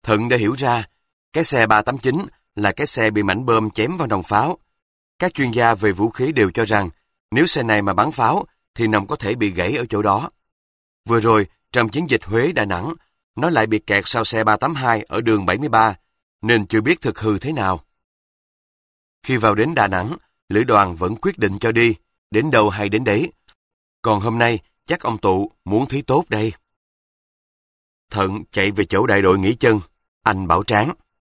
Thận đã hiểu ra, cái xe 389 là cái xe bị mảnh bom chém vào nòng pháo. Các chuyên gia về vũ khí đều cho rằng, nếu xe này mà bắn pháo, thì nòng có thể bị gãy ở chỗ đó. Vừa rồi, trong chiến dịch Huế-Đà Nẵng, nó lại bị kẹt sau xe 382 ở đường 73, nên chưa biết thực hư thế nào. Khi vào đến Đà Nẵng, lữ đoàn vẫn quyết định cho đi, đến đâu hay đến đấy. Còn hôm nay, chắc ông Tụ muốn thí tốt đây. Thận chạy về chỗ đại đội nghỉ chân, anh bảo Tráng.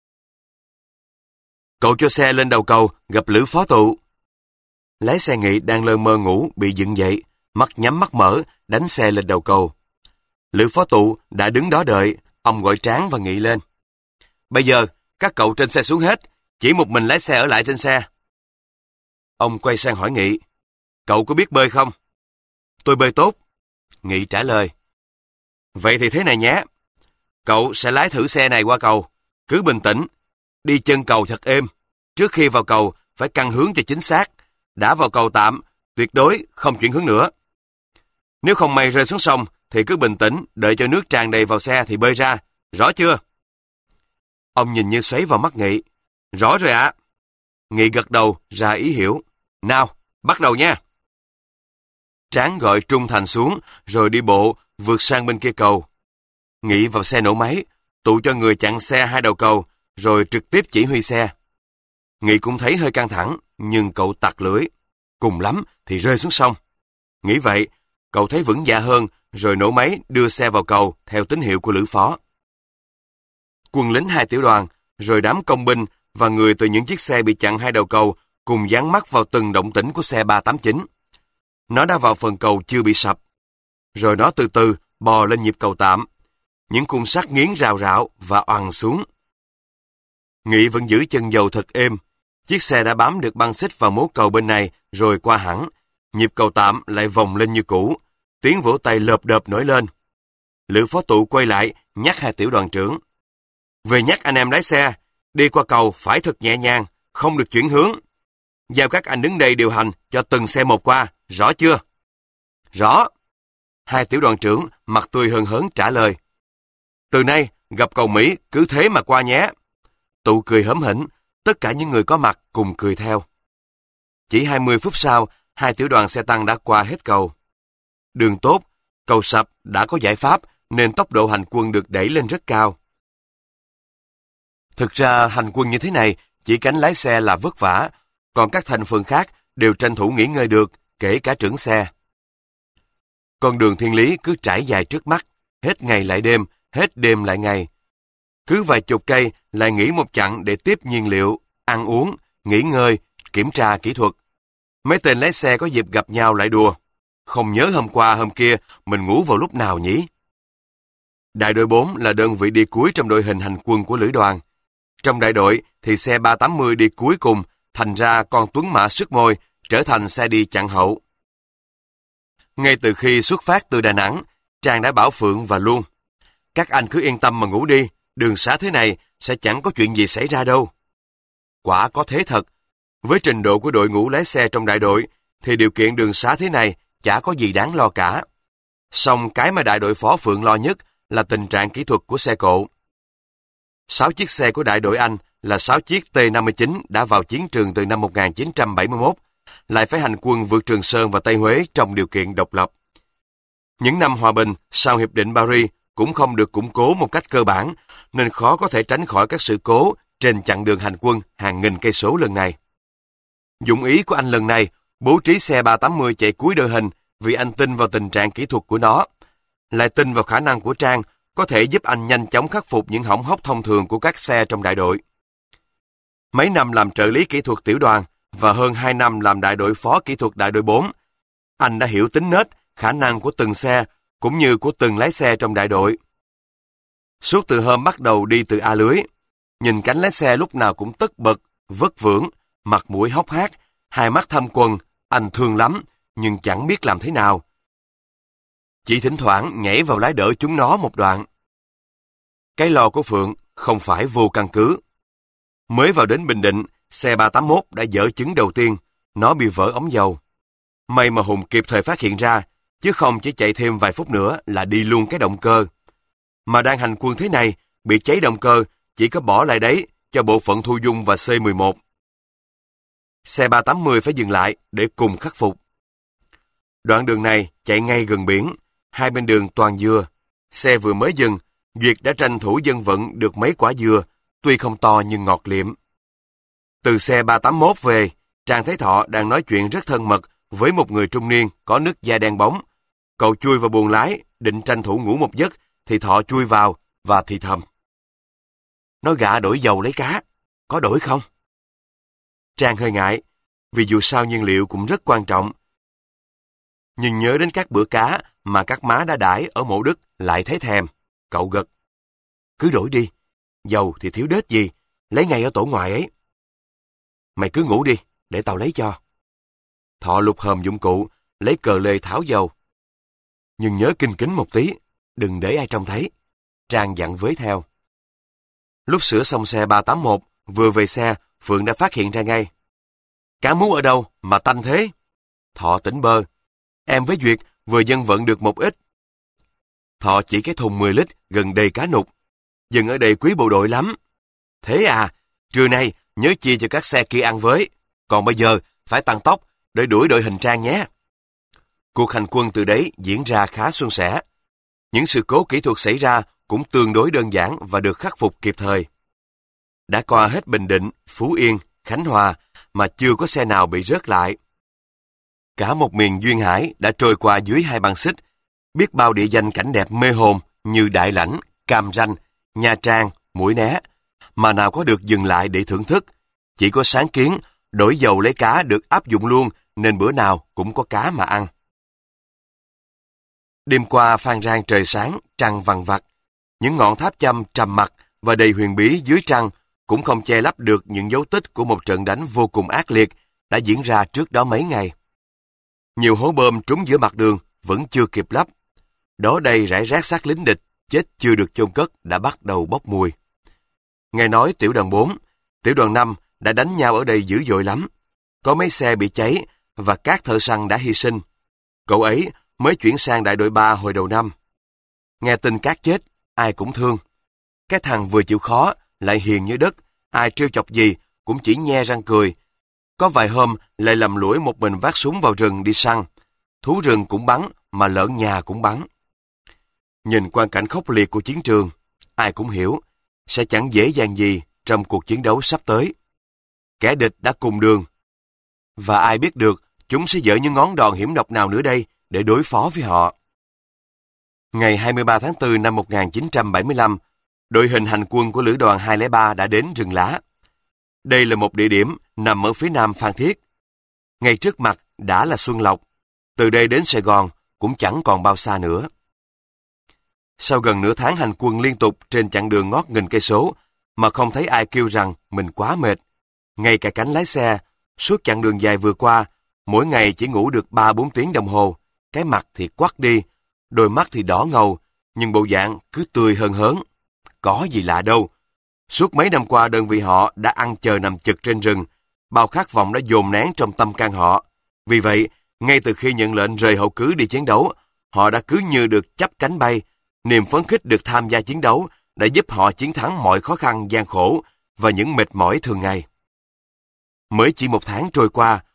Cậu cho xe lên đầu cầu, gặp Lữ Phó Tụ. Lái xe Nghị đang lơ mơ ngủ, bị dựng dậy, mắt nhắm mắt mở, đánh xe lên đầu cầu. Lữ Phó Tụ đã đứng đó đợi, ông gọi Tráng và Nghị lên. Bây giờ, các cậu trên xe xuống hết, chỉ một mình lái xe ở lại trên xe. Ông quay sang hỏi Nghị, cậu có biết bơi không? Tôi bơi tốt. Nghị trả lời. Vậy thì thế này nhé, cậu sẽ lái thử xe này qua cầu, cứ bình tĩnh, đi chân cầu thật êm. Trước khi vào cầu, phải căn hướng cho chính xác. Đã vào cầu tạm, tuyệt đối không chuyển hướng nữa. Nếu không may rơi xuống sông, thì cứ bình tĩnh, đợi cho nước tràn đầy vào xe thì bơi ra. Rõ chưa? Ông nhìn như xoáy vào mắt Nghị. Rõ rồi ạ. Nghị gật đầu ra ý hiểu. Nào, bắt đầu nha. Tráng gọi Trung Thành xuống, rồi đi bộ, vượt sang bên kia cầu. Nghị vào xe nổ máy, Tụ cho người chặn xe hai đầu cầu, rồi trực tiếp chỉ huy xe. Nghị cũng thấy hơi căng thẳng, nhưng cậu tặc lưỡi. Cùng lắm thì rơi xuống sông. Nghĩ vậy, cậu thấy vững dạ hơn, rồi nổ máy đưa xe vào cầu theo tín hiệu của Lữ Phó. Quân lính hai tiểu đoàn, rồi đám công binh và người từ những chiếc xe bị chặn hai đầu cầu cùng dán mắt vào từng động tĩnh của xe 389. Nó đã vào phần cầu chưa bị sập. Rồi nó từ từ bò lên nhịp cầu tạm. Những khung sắt nghiến rào rạo và oằn xuống. Nghị vẫn giữ chân dầu thật êm. Chiếc xe đã bám được băng xích vào mố cầu bên này rồi qua hẳn. Nhịp cầu tạm lại vòng lên như cũ. Tiếng vỗ tay lợp đợp nổi lên. Lữ Phó Tụ quay lại nhắc hai tiểu đoàn trưởng. Về nhắc anh em lái xe, đi qua cầu phải thật nhẹ nhàng, không được chuyển hướng. Giao các anh đứng đây điều hành cho từng xe một qua, rõ chưa? Rõ. Hai tiểu đoàn trưởng mặt tươi hớn hớn trả lời. Từ nay, gặp cầu Mỹ cứ thế mà qua nhé. Tụ cười hớm hỉnh, tất cả những người có mặt cùng cười theo. Chỉ 20 phút sau, hai tiểu đoàn xe tăng đã qua hết cầu. Đường tốt, cầu sập đã có giải pháp nên tốc độ hành quân được đẩy lên rất cao. Thực ra hành quân như thế này, chỉ cánh lái xe là vất vả, còn các thành phần khác đều tranh thủ nghỉ ngơi được, kể cả trưởng xe. Con đường thiên lý cứ trải dài trước mắt, hết ngày lại đêm, hết đêm lại ngày. Cứ vài chục cây lại nghỉ một chặng để tiếp nhiên liệu, ăn uống, nghỉ ngơi, kiểm tra kỹ thuật. Mấy tên lái xe có dịp gặp nhau lại đùa. Không nhớ hôm qua hôm kia mình ngủ vào lúc nào nhỉ? Đại đội 4 là đơn vị đi cuối trong đội hình hành quân của lữ đoàn. Trong đại đội thì xe 380 đi cuối cùng, thành ra con Tuấn Mã sức môi, trở thành xe đi chặn hậu. Ngay từ khi xuất phát từ Đà Nẵng, Trang đã bảo Phượng và Luân. Các anh cứ yên tâm mà ngủ đi, đường xá thế này sẽ chẳng có chuyện gì xảy ra đâu. Quả có thế thật. Với trình độ của đội ngũ lái xe trong đại đội, thì điều kiện đường xá thế này chả có gì đáng lo cả. Song cái mà đại đội phó Phượng lo nhất là tình trạng kỹ thuật của xe cộ. 6 chiếc xe của đại đội Anh là 6 chiếc T-59 đã vào chiến trường từ năm 1971, lại phải hành quân vượt Trường Sơn và Tây Huế trong điều kiện độc lập. Những năm hòa bình sau Hiệp định Paris cũng không được củng cố một cách cơ bản, nên khó có thể tránh khỏi các sự cố trên chặng đường hành quân hàng nghìn cây số lần này. Dụng ý của anh lần này bố trí xe 380 chạy cuối đội hình vì anh tin vào tình trạng kỹ thuật của nó, lại tin vào khả năng của Trang có thể giúp anh nhanh chóng khắc phục những hỏng hóc thông thường của các xe trong đại đội. Mấy năm làm trợ lý kỹ thuật tiểu đoàn và hơn 2 năm làm đại đội phó kỹ thuật đại đội 4, anh đã hiểu tính nết, khả năng của từng xe cũng như của từng lái xe trong đại đội. Suốt từ hôm bắt đầu đi từ A Lưới, nhìn cánh lái xe lúc nào cũng tất bật, vất vưởng, mặt mũi hốc hác, hai mắt thâm quầng, anh thương lắm, nhưng chẳng biết làm thế nào. Chỉ thỉnh thoảng nhảy vào lái đỡ chúng nó một đoạn. Cái lo của Phượng không phải vô căn cứ. Mới vào đến Bình Định, xe 381 đã dở chứng đầu tiên, nó bị vỡ ống dầu. May mà Hùng kịp thời phát hiện ra, chứ không chỉ chạy thêm vài phút nữa là đi luôn cái động cơ. Mà đang hành quân thế này, bị cháy động cơ, chỉ có bỏ lại đấy cho bộ phận thu dung và C-11. Xe 380 phải dừng lại để cùng khắc phục. Đoạn đường này chạy ngay gần biển, hai bên đường toàn dừa. Xe vừa mới dừng, Duyệt đã tranh thủ dân vận được mấy quả dừa, tuy không to nhưng ngọt liệm. Từ xe 381 về, Trang thấy Thọ đang nói chuyện rất thân mật với một người trung niên có nước da đen bóng. Cậu chui vào buồng lái, định tranh thủ ngủ một giấc, thì Thọ chui vào và thì thầm. Nói gạ đổi dầu lấy cá, có đổi không? Trang hơi ngại, vì dù sao nhiên liệu cũng rất quan trọng. Nhưng nhớ đến các bữa cá mà các má đã đãi ở Mộ Đức lại thấy thèm. Cậu gật. Cứ đổi đi, dầu thì thiếu đết gì, lấy ngay ở tổ ngoài ấy. Mày cứ ngủ đi, để tao lấy cho. Thọ lục hòm dụng cụ, lấy cờ lê tháo dầu. Nhưng nhớ kinh kính một tí, đừng để ai trông thấy. Trang dặn với theo. Lúc sửa xong xe 381, vừa về xe, Phượng đã phát hiện ra ngay. Cá mú ở đâu mà tanh thế? Thọ tỉnh bơ. Em với Duyệt vừa dân vận được một ít. Thọ chỉ cái thùng 10 lít gần đầy cá nục. Dừng ở đây quý bộ đội lắm. Thế à, trưa nay nhớ chia cho các xe kia ăn với. Còn bây giờ phải tăng tốc để đuổi đội hình Trang nhé. Cuộc hành quân từ đấy diễn ra khá suôn sẻ. Những sự cố kỹ thuật xảy ra cũng tương đối đơn giản và được khắc phục kịp thời. Đã qua hết Bình Định, Phú Yên, Khánh Hòa mà chưa có xe nào bị rớt lại. Cả một miền duyên hải đã trôi qua dưới hai băng xích, biết bao địa danh cảnh đẹp mê hồn như Đại Lãnh, Cam Ranh, Nha Trang, Mũi Né, mà nào có được dừng lại để thưởng thức. Chỉ có sáng kiến, đổi dầu lấy cá được áp dụng luôn nên bữa nào cũng có cá mà ăn. Đêm qua Phan Rang trời sáng, trăng vằng vặc. Những ngọn tháp chăm trầm mặc và đầy huyền bí dưới trăng cũng không che lấp được những dấu tích của một trận đánh vô cùng ác liệt đã diễn ra trước đó mấy ngày. Nhiều hố bom trúng giữa mặt đường vẫn chưa kịp lấp. Đó đây rải rác xác lính địch chết chưa được chôn cất đã bắt đầu bốc mùi. Nghe nói tiểu đoàn 4, tiểu đoàn 5 đã đánh nhau ở đây dữ dội lắm. Có mấy xe bị cháy và các thợ săn đã hy sinh. Cậu ấy mới chuyển sang đại đội 3 hồi đầu năm. Nghe tin Cát chết, ai cũng thương. Cái thằng vừa chịu khó, lại hiền như đất, ai trêu chọc gì cũng chỉ nhe răng cười. Có vài hôm lại lầm lũi một mình vác súng vào rừng đi săn. Thú rừng cũng bắn, mà lợn nhà cũng bắn. Nhìn quang cảnh khốc liệt của chiến trường, ai cũng hiểu, sẽ chẳng dễ dàng gì trong cuộc chiến đấu sắp tới. Kẻ địch đã cùng đường. Và ai biết được chúng sẽ dở những ngón đòn hiểm độc nào nữa đây để đối phó với họ. Ngày 23 tháng 4 năm 1975, đội hình hành quân của Lữ đoàn 203 đã đến Rừng Lá. Đây là một địa điểm nằm ở phía nam Phan Thiết. Ngay trước mặt đã là Xuân Lộc. Từ đây đến Sài Gòn cũng chẳng còn bao xa nữa. Sau gần nửa tháng hành quân liên tục trên chặng đường ngót nghìn cây số mà không thấy ai kêu rằng mình quá mệt. Ngay cả cánh lái xe, suốt chặng đường dài vừa qua, mỗi ngày chỉ ngủ được 3-4 tiếng đồng hồ. Cái mặt thì quắt đi, đôi mắt thì đỏ ngầu, nhưng bộ dạng cứ tươi hơn hớn. Có gì lạ đâu. Suốt mấy năm qua đơn vị họ đã ăn chờ nằm chực trên rừng, bao khát vọng đã dồn nén trong tâm can họ. Vì vậy, ngay từ khi nhận lệnh rời hậu cứ đi chiến đấu, họ đã cứ như được chắp cánh bay. Niềm phấn khích được tham gia chiến đấu đã giúp họ chiến thắng mọi khó khăn gian khổ và những mệt mỏi thường ngày. Mới chỉ một tháng trôi qua,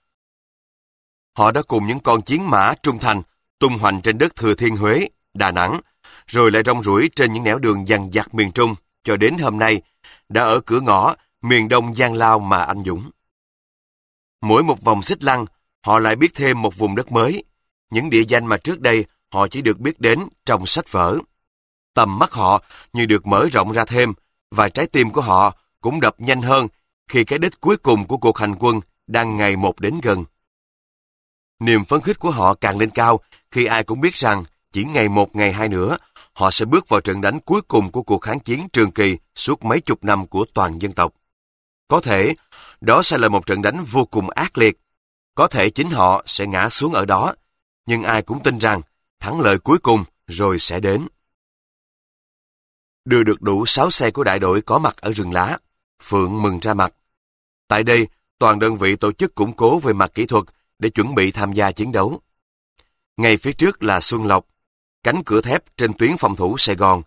họ đã cùng những con chiến mã trung thành tung hoành trên đất Thừa Thiên Huế, Đà Nẵng, rồi lại rong ruổi trên những nẻo đường dằng dặc miền Trung, cho đến hôm nay, đã ở cửa ngõ miền Đông Giang Lao mà anh dũng. Mỗi một vòng xích lăng, họ lại biết thêm một vùng đất mới, những địa danh mà trước đây họ chỉ được biết đến trong sách vở. Tầm mắt họ như được mở rộng ra thêm, và trái tim của họ cũng đập nhanh hơn khi cái đích cuối cùng của cuộc hành quân đang ngày một đến gần. Niềm phấn khích của họ càng lên cao khi ai cũng biết rằng chỉ ngày 1 ngày 2 nữa, họ sẽ bước vào trận đánh cuối cùng của cuộc kháng chiến trường kỳ suốt mấy chục năm của toàn dân tộc. Có thể, đó sẽ là một trận đánh vô cùng ác liệt. Có thể chính họ sẽ ngã xuống ở đó, nhưng ai cũng tin rằng thắng lợi cuối cùng rồi sẽ đến. Đưa được đủ 6 xe của đại đội có mặt ở Rừng Lá, Phượng mừng ra mặt. Tại đây, toàn đơn vị tổ chức củng cố về mặt kỹ thuật để chuẩn bị tham gia chiến đấu. Ngay phía trước là Xuân Lộc, cánh cửa thép trên tuyến phòng thủ Sài Gòn,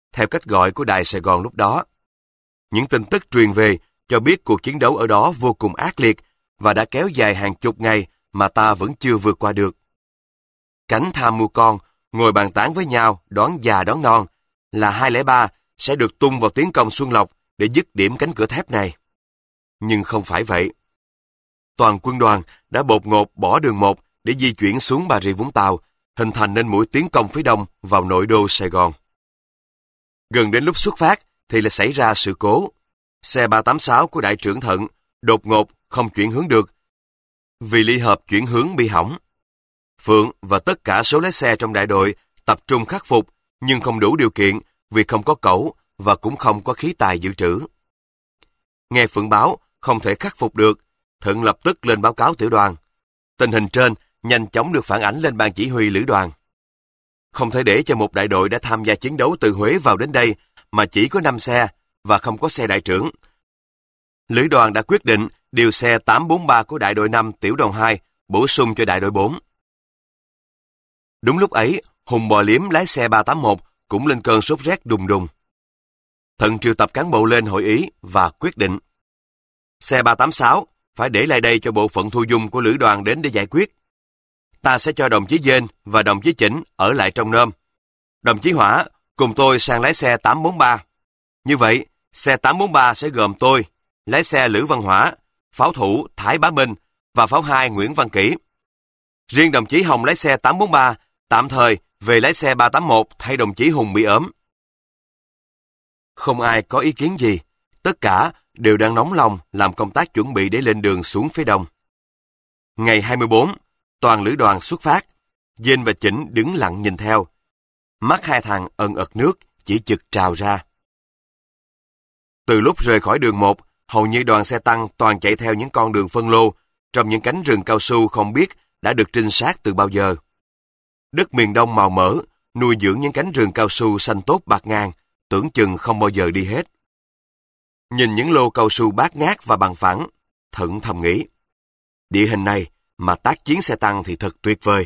theo cách gọi của Đài Sài Gòn lúc đó. Những tin tức truyền về cho biết cuộc chiến đấu ở đó vô cùng ác liệt và đã kéo dài hàng chục ngày mà ta vẫn chưa vượt qua được. Cánh tham mưu con ngồi bàn tán với nhau đoán già đoán non là 203 sẽ được tung vào tiến công Xuân Lộc để dứt điểm cánh cửa thép này. Nhưng không phải vậy. Toàn quân đoàn đã bột ngột bỏ đường 1 để di chuyển xuống Bà Rịa Vũng Tàu, hình thành nên mũi tiến công phía đông vào nội đô Sài Gòn. Gần đến lúc xuất phát thì lại xảy ra sự cố. Xe 386 của đại trưởng Thận đột ngột không chuyển hướng được vì ly hợp chuyển hướng bị hỏng. Phượng và tất cả số lái xe trong đại đội tập trung khắc phục nhưng không đủ điều kiện vì không có cẩu và cũng không có khí tài dự trữ. Nghe Phượng báo không thể khắc phục được, Thận lập tức lên báo cáo tiểu đoàn. Tình hình trên nhanh chóng được phản ánh lên ban chỉ huy lữ đoàn. Không thể để cho một đại đội đã tham gia chiến đấu từ Huế vào đến đây mà chỉ có 5 xe và không có xe đại trưởng. Lữ đoàn đã quyết định điều xe 843 của đại đội 5 tiểu đoàn 2 bổ sung cho đại đội 4. Đúng lúc ấy, Hùng Bò Liếm lái xe 381 cũng lên cơn sốt rét đùng đùng. Thận triệu tập cán bộ lên hội ý và quyết định. Xe 386 phải để lại đây cho bộ phận thu dung của lữ đoàn đến để giải quyết. Ta sẽ cho đồng chí Dên và đồng chí Chỉnh ở lại trong nôm. Đồng chí Hỏa cùng tôi sang lái xe 843. Như vậy, xe 843 sẽ gồm tôi, lái xe Lữ Văn Hỏa, pháo thủ Thái Bá Minh và pháo 2 Nguyễn Văn Kỷ. Riêng đồng chí Hồng lái xe 843 tạm thời về lái xe 381 thay đồng chí Hùng bị ốm. Không ai có ý kiến gì, tất cả đều đang nóng lòng làm công tác chuẩn bị để lên đường xuống phía đông. Ngày 24, toàn lữ đoàn xuất phát, Dên và Chỉnh đứng lặng nhìn theo. Mắt hai thằng ẩn ật nước chỉ chực trào ra. Từ lúc rời khỏi đường 1, hầu như đoàn xe tăng toàn chạy theo những con đường phân lô trong những cánh rừng cao su không biết đã được trinh sát từ bao giờ. Đất miền Đông màu mỡ, nuôi dưỡng những cánh rừng cao su xanh tốt bạt ngàn, tưởng chừng không bao giờ đi hết. Nhìn những lô cao su bát ngát và bằng phẳng, Thận thầm nghĩ, địa hình này mà tác chiến xe tăng thì thật tuyệt vời.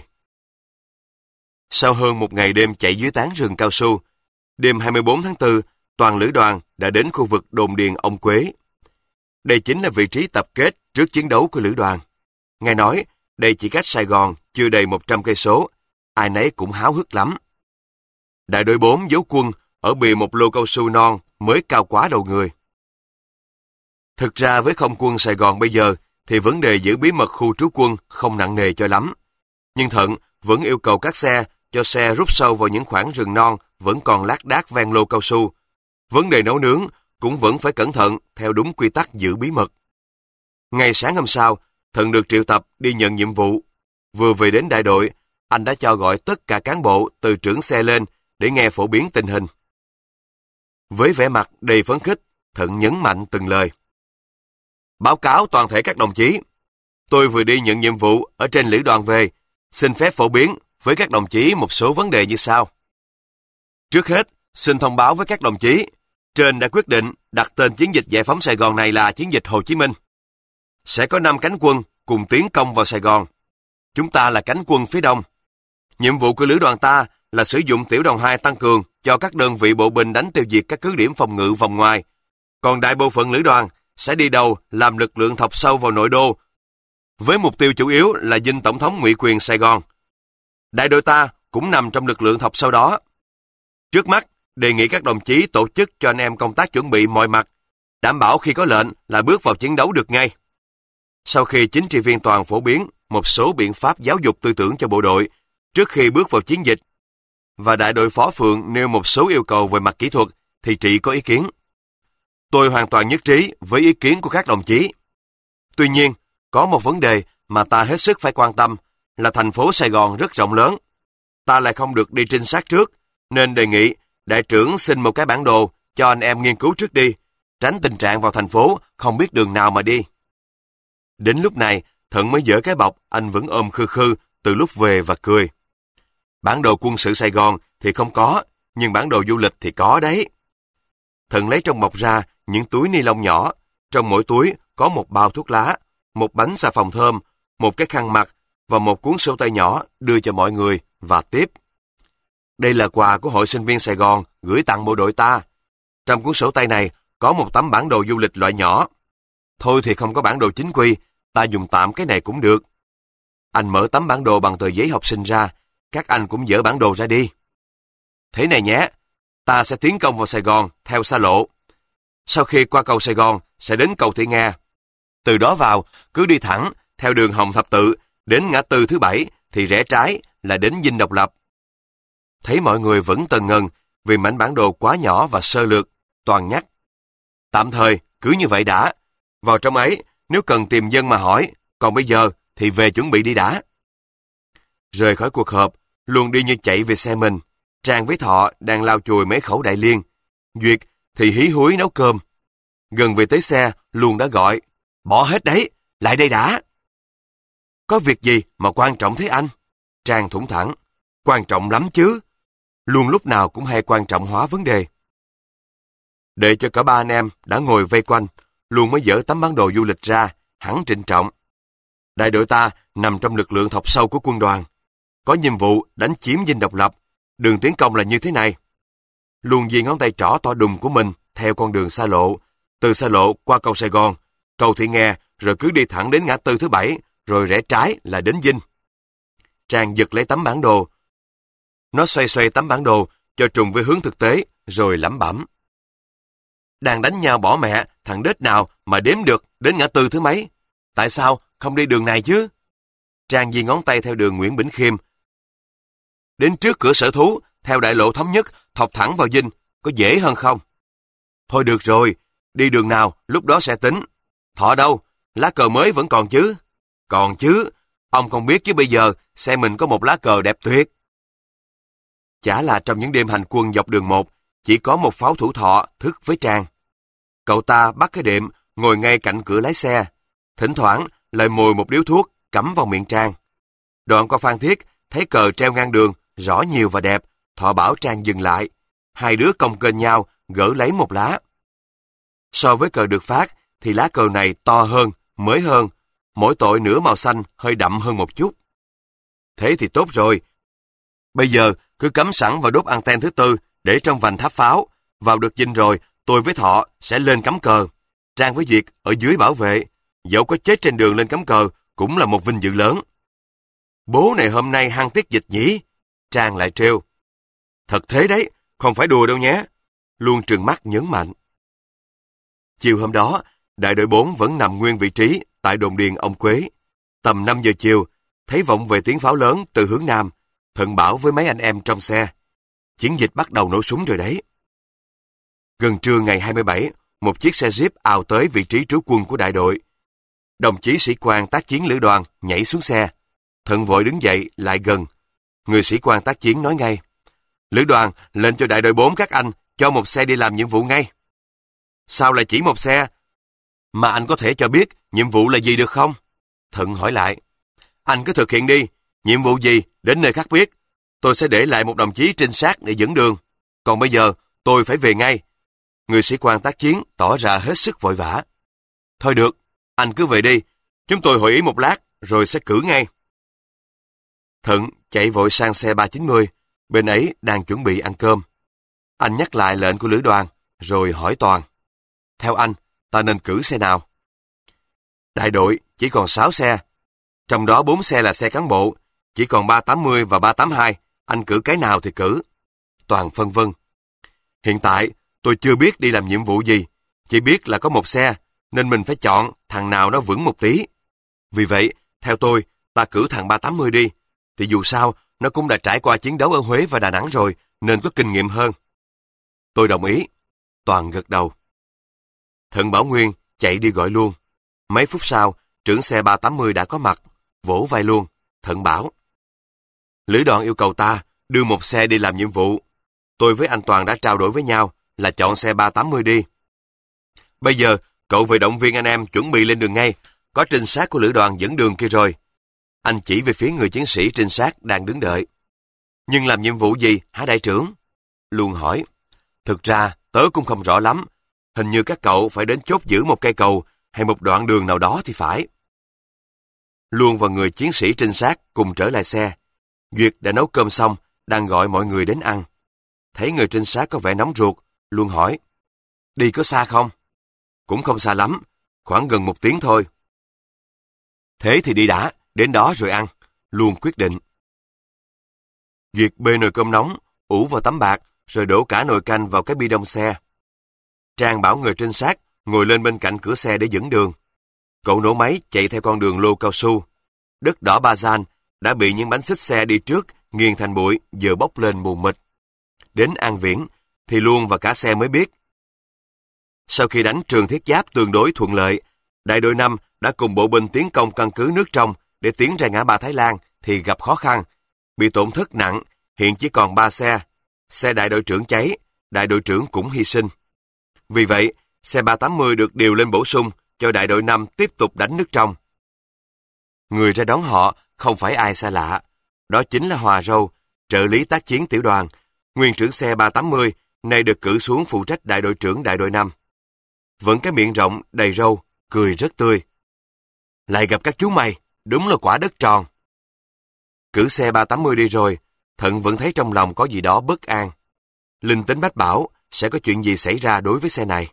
Sau hơn một ngày đêm chạy dưới tán rừng cao su, đêm 24 tháng 4, toàn lữ đoàn đã đến khu vực đồn điền Ông Quế. Đây chính là vị trí tập kết trước chiến đấu của lữ đoàn. Nghe nói, đây chỉ cách Sài Gòn chưa đầy 100 cây số, ai nấy cũng háo hức lắm. Đại đội 4 giấu quân ở bìa một lô cao su non mới cao quá đầu người. Thực ra với không quân Sài Gòn bây giờ thì vấn đề giữ bí mật khu trú quân không nặng nề cho lắm. Nhưng Thận vẫn yêu cầu các xe cho xe rút sâu vào những khoảng rừng non vẫn còn lác đác ven lô cao su. Vấn đề nấu nướng cũng vẫn phải cẩn thận theo đúng quy tắc giữ bí mật. Ngày sáng hôm sau, Thận được triệu tập đi nhận nhiệm vụ. Vừa về đến đại đội, anh đã cho gọi tất cả cán bộ từ trưởng xe lên để nghe phổ biến tình hình. Với vẻ mặt đầy phấn khích, Thận nhấn mạnh từng lời. Báo cáo toàn thể các đồng chí, tôi vừa đi nhận nhiệm vụ ở trên lữ đoàn về, xin phép phổ biến với các đồng chí một số vấn đề như sau. Trước hết, xin thông báo với các đồng chí, trên đã quyết định đặt tên chiến dịch giải phóng Sài Gòn này là chiến dịch Hồ Chí Minh. Sẽ có 5 cánh quân cùng tiến công vào Sài Gòn. Chúng ta là cánh quân phía đông. Nhiệm vụ của lữ đoàn ta là sử dụng tiểu đoàn 2 tăng cường cho các đơn vị bộ binh đánh tiêu diệt các cứ điểm phòng ngự vòng ngoài. Còn đại bộ phận lữ đoàn sẽ đi đầu làm lực lượng thọc sâu vào nội đô, với mục tiêu chủ yếu là dinh tổng thống ngụy quyền Sài Gòn. Đại đội ta cũng nằm trong lực lượng thọc sâu đó. Trước mắt, đề nghị các đồng chí tổ chức cho anh em công tác chuẩn bị mọi mặt, đảm bảo khi có lệnh là bước vào chiến đấu được ngay. Sau khi chính trị viên toàn phổ biến một số biện pháp giáo dục tư tưởng cho bộ đội trước khi bước vào chiến dịch, và đại đội phó Phượng nêu một số yêu cầu về mặt kỹ thuật, thì Trị có ý kiến. Tôi hoàn toàn nhất trí với ý kiến của các đồng chí. Tuy nhiên, có một vấn đề mà ta hết sức phải quan tâm là thành phố Sài Gòn rất rộng lớn. Ta lại không được đi trinh sát trước, nên đề nghị đại trưởng xin một cái bản đồ cho anh em nghiên cứu trước đi, tránh tình trạng vào thành phố không biết đường nào mà đi. Đến lúc này, Thận mới dỡ cái bọc anh vẫn ôm khư khư từ lúc về và cười. Bản đồ quân sự Sài Gòn thì không có, nhưng bản đồ du lịch thì có đấy. Thận lấy trong bọc ra những túi ni lông nhỏ, trong mỗi túi có một bao thuốc lá, một bánh xà phòng thơm, một cái khăn mặt và một cuốn sổ tay nhỏ đưa cho mọi người và tiếp. Đây là quà của Hội Sinh viên Sài Gòn gửi tặng bộ đội ta. Trong cuốn sổ tay này có một tấm bản đồ du lịch loại nhỏ. Thôi thì không có bản đồ chính quy, ta dùng tạm cái này cũng được. Anh mở tấm bản đồ bằng tờ giấy học sinh ra, các anh cũng dỡ bản đồ ra đi. Thế này nhé, ta sẽ tiến công vào Sài Gòn theo xa lộ. Sau khi qua cầu Sài Gòn sẽ đến cầu Thị Nga. Từ đó vào, cứ đi thẳng theo đường Hồng Thập Tự đến ngã tư thứ 7 thì rẽ trái là đến Dinh Độc Lập. Thấy mọi người vẫn tần ngần vì mảnh bản đồ quá nhỏ và sơ lược, Toàn nhắc. Tạm thời, cứ như vậy đã. Vào trong ấy, nếu cần tìm dân mà hỏi, còn bây giờ thì về chuẩn bị đi đã. Rời khỏi cuộc họp, Luân đi như chạy về xe mình. Trang với Thọ đang lau chùi mấy khẩu đại liên. Duyệt thì hí húi nấu cơm. Gần về tới xe, Luân đã gọi. Bỏ hết đấy, lại đây đã. Có việc gì mà quan trọng thế anh? Trang thủng thẳng. Quan trọng lắm chứ. Luân lúc nào cũng hay quan trọng hóa vấn đề. Để cho cả ba anh em đã ngồi vây quanh, Luân mới dỡ tấm bản đồ du lịch ra, hẳn trịnh trọng. Đại đội ta nằm trong lực lượng thọc sâu của quân đoàn. Có nhiệm vụ đánh chiếm Dinh Độc Lập. Đường tiến công là như thế này. Luân di ngón tay trỏ to đùng của mình theo con đường xa lộ. Từ xa lộ qua cầu Sài Gòn, cầu Thị Nga, rồi cứ đi thẳng đến ngã tư thứ 7, rồi rẽ trái là đến Dinh. Trang giật lấy tấm bản đồ. Nó xoay xoay tấm bản đồ cho trùng với hướng thực tế, rồi lẩm bẩm. Đang đánh nhau bỏ mẹ, thằng đết nào mà đếm được đến ngã tư thứ mấy? Tại sao không đi đường này chứ? Trang di ngón tay theo đường Nguyễn Bỉnh Khiêm. Đến trước cửa sở thú, theo đại lộ thống nhất, thọc thẳng vào Dinh, có dễ hơn không? Thôi được rồi, đi đường nào, lúc đó sẽ tính. Thọ đâu? Lá cờ mới vẫn còn chứ? Còn chứ, ông không biết chứ bây giờ, xe mình có một lá cờ đẹp tuyệt. Chả là trong những đêm hành quân dọc đường 1, chỉ có một pháo thủ Thọ thức với Trang. Cậu ta bắt cái đệm, ngồi ngay cạnh cửa lái xe. Thỉnh thoảng lại mồi một điếu thuốc, cắm vào miệng Trang. Đoạn qua Phan Thiết, thấy cờ treo ngang đường, rõ nhiều và đẹp, Thọ bảo Trang dừng lại. Hai đứa cong kênh nhau, gỡ lấy một lá. So với cờ được phát, thì lá cờ này to hơn, mới hơn, mỗi tội nửa màu xanh hơi đậm hơn một chút. Thế thì tốt rồi. Bây giờ cứ cắm sẵn vào đốt anten thứ 4 để trong vành tháp pháo. Vào được Dinh rồi, tôi với Thọ sẽ lên cắm cờ. Trang với Duyệt ở dưới bảo vệ. Dẫu có chết trên đường lên cắm cờ cũng là một vinh dự lớn. Bố này hôm nay hăng tiết dịch nhỉ? Trang lại trêu. Thật thế đấy, không phải đùa đâu nhé. Luôn trừng mắt nhấn mạnh. Chiều hôm đó, đại đội 4 vẫn nằm nguyên vị trí tại đồn điền ông Quế. Tầm 5 giờ chiều, thấy vọng về tiếng pháo lớn từ hướng Nam. Thận bảo với mấy anh em trong xe. Chiến dịch bắt đầu nổ súng rồi đấy. Gần trưa ngày 27, một chiếc xe Jeep ào tới vị trí trú quân của đại đội. Đồng chí sĩ quan tác chiến lữ đoàn nhảy xuống xe. Thận vội đứng dậy lại gần. Người sĩ quan tác chiến nói ngay. Lữ đoàn lệnh cho đại đội 4 các anh cho một xe đi làm nhiệm vụ ngay. Sao lại chỉ một xe? Mà anh có thể cho biết nhiệm vụ là gì được không? Thận hỏi lại. Anh cứ thực hiện đi. Nhiệm vụ gì đến nơi khác biết. Tôi sẽ để lại một đồng chí trinh sát để dẫn đường. Còn bây giờ tôi phải về ngay. Người sĩ quan tác chiến tỏ ra hết sức vội vã. Thôi được, anh cứ về đi. Chúng tôi hội ý một lát rồi sẽ cử ngay. Thận chạy vội sang xe 390. Bên ấy đang chuẩn bị ăn cơm. Anh nhắc lại lệnh của lữ đoàn rồi hỏi Toàn. Theo anh, ta nên cử xe nào? Đại đội chỉ còn 6 xe. Trong đó 4 xe là xe cán bộ. Chỉ còn 380 và 382. Anh cử cái nào thì cử. Toàn phân vân. Hiện tại tôi chưa biết đi làm nhiệm vụ gì. Chỉ biết là có một xe. Nên mình phải chọn thằng nào nó vững một tí. Vì vậy, theo tôi, ta cử thằng 380 đi. Thì dù sao, nó cũng đã trải qua chiến đấu ở Huế và Đà Nẵng rồi, nên có kinh nghiệm hơn. Tôi đồng ý. Toàn gật đầu. Thận bảo Nguyên chạy đi gọi luôn. Mấy phút sau, trưởng xe 380 đã có mặt, vỗ vai luôn. Thận bảo. Lữ đoàn yêu cầu ta đưa một xe đi làm nhiệm vụ. Tôi với anh Toàn đã trao đổi với nhau là chọn xe 380 đi. Bây giờ, cậu về động viên anh em chuẩn bị lên đường ngay. Có trinh sát của lữ đoàn dẫn đường kia rồi. Anh chỉ về phía người chiến sĩ trinh sát đang đứng đợi. Nhưng làm nhiệm vụ gì hả đại trưởng? Luôn hỏi. Thực ra, tớ cũng không rõ lắm. Hình như các cậu phải đến chốt giữ một cây cầu hay một đoạn đường nào đó thì phải. Luôn và người chiến sĩ trinh sát cùng trở lại xe. Duyệt đã nấu cơm xong, đang gọi mọi người đến ăn. Thấy người trinh sát có vẻ nóng ruột, Luân hỏi, đi có xa không? Cũng không xa lắm, khoảng gần 1 tiếng thôi. Thế thì đi đã, đến đó rồi ăn, Luân quyết định. Duyệt bê nồi cơm nóng, ủ vào tấm bạc, rồi đổ cả nồi canh vào cái bi đông xe. Trang bảo người trinh sát ngồi lên bên cạnh cửa xe để dẫn đường. Cậu nổ máy chạy theo con đường lô cao su. Đất đỏ Bazan đã bị những bánh xích xe đi trước nghiền thành bụi, giờ bốc lên mù mịt. Đến An Viễn thì Luân và cả xe mới biết. Sau khi đánh Trường Thiết Giáp tương đối thuận lợi, đại đội 5 đã cùng bộ binh tiến công căn cứ nước trong để tiến ra ngã ba Thái Lan thì gặp khó khăn, bị tổn thất nặng, hiện chỉ còn 3 xe. Xe đại đội trưởng cháy, đại đội trưởng cũng hy sinh. Vì vậy, xe 380 được điều lên bổ sung cho đại đội 5 tiếp tục đánh nước trong. Người ra đón họ không phải ai xa lạ, đó chính là Hòa Râu, trợ lý tác chiến tiểu đoàn, nguyên trưởng xe 380, nay được cử xuống phụ trách đại đội trưởng đại đội 5. Vẫn cái miệng rộng, đầy râu, cười rất tươi. Lại gặp các chú mày, đúng là quả đất tròn. Cử xe 380 đi rồi, Thận vẫn thấy trong lòng có gì đó bất an. Linh tính mách bảo sẽ có chuyện gì xảy ra đối với xe này.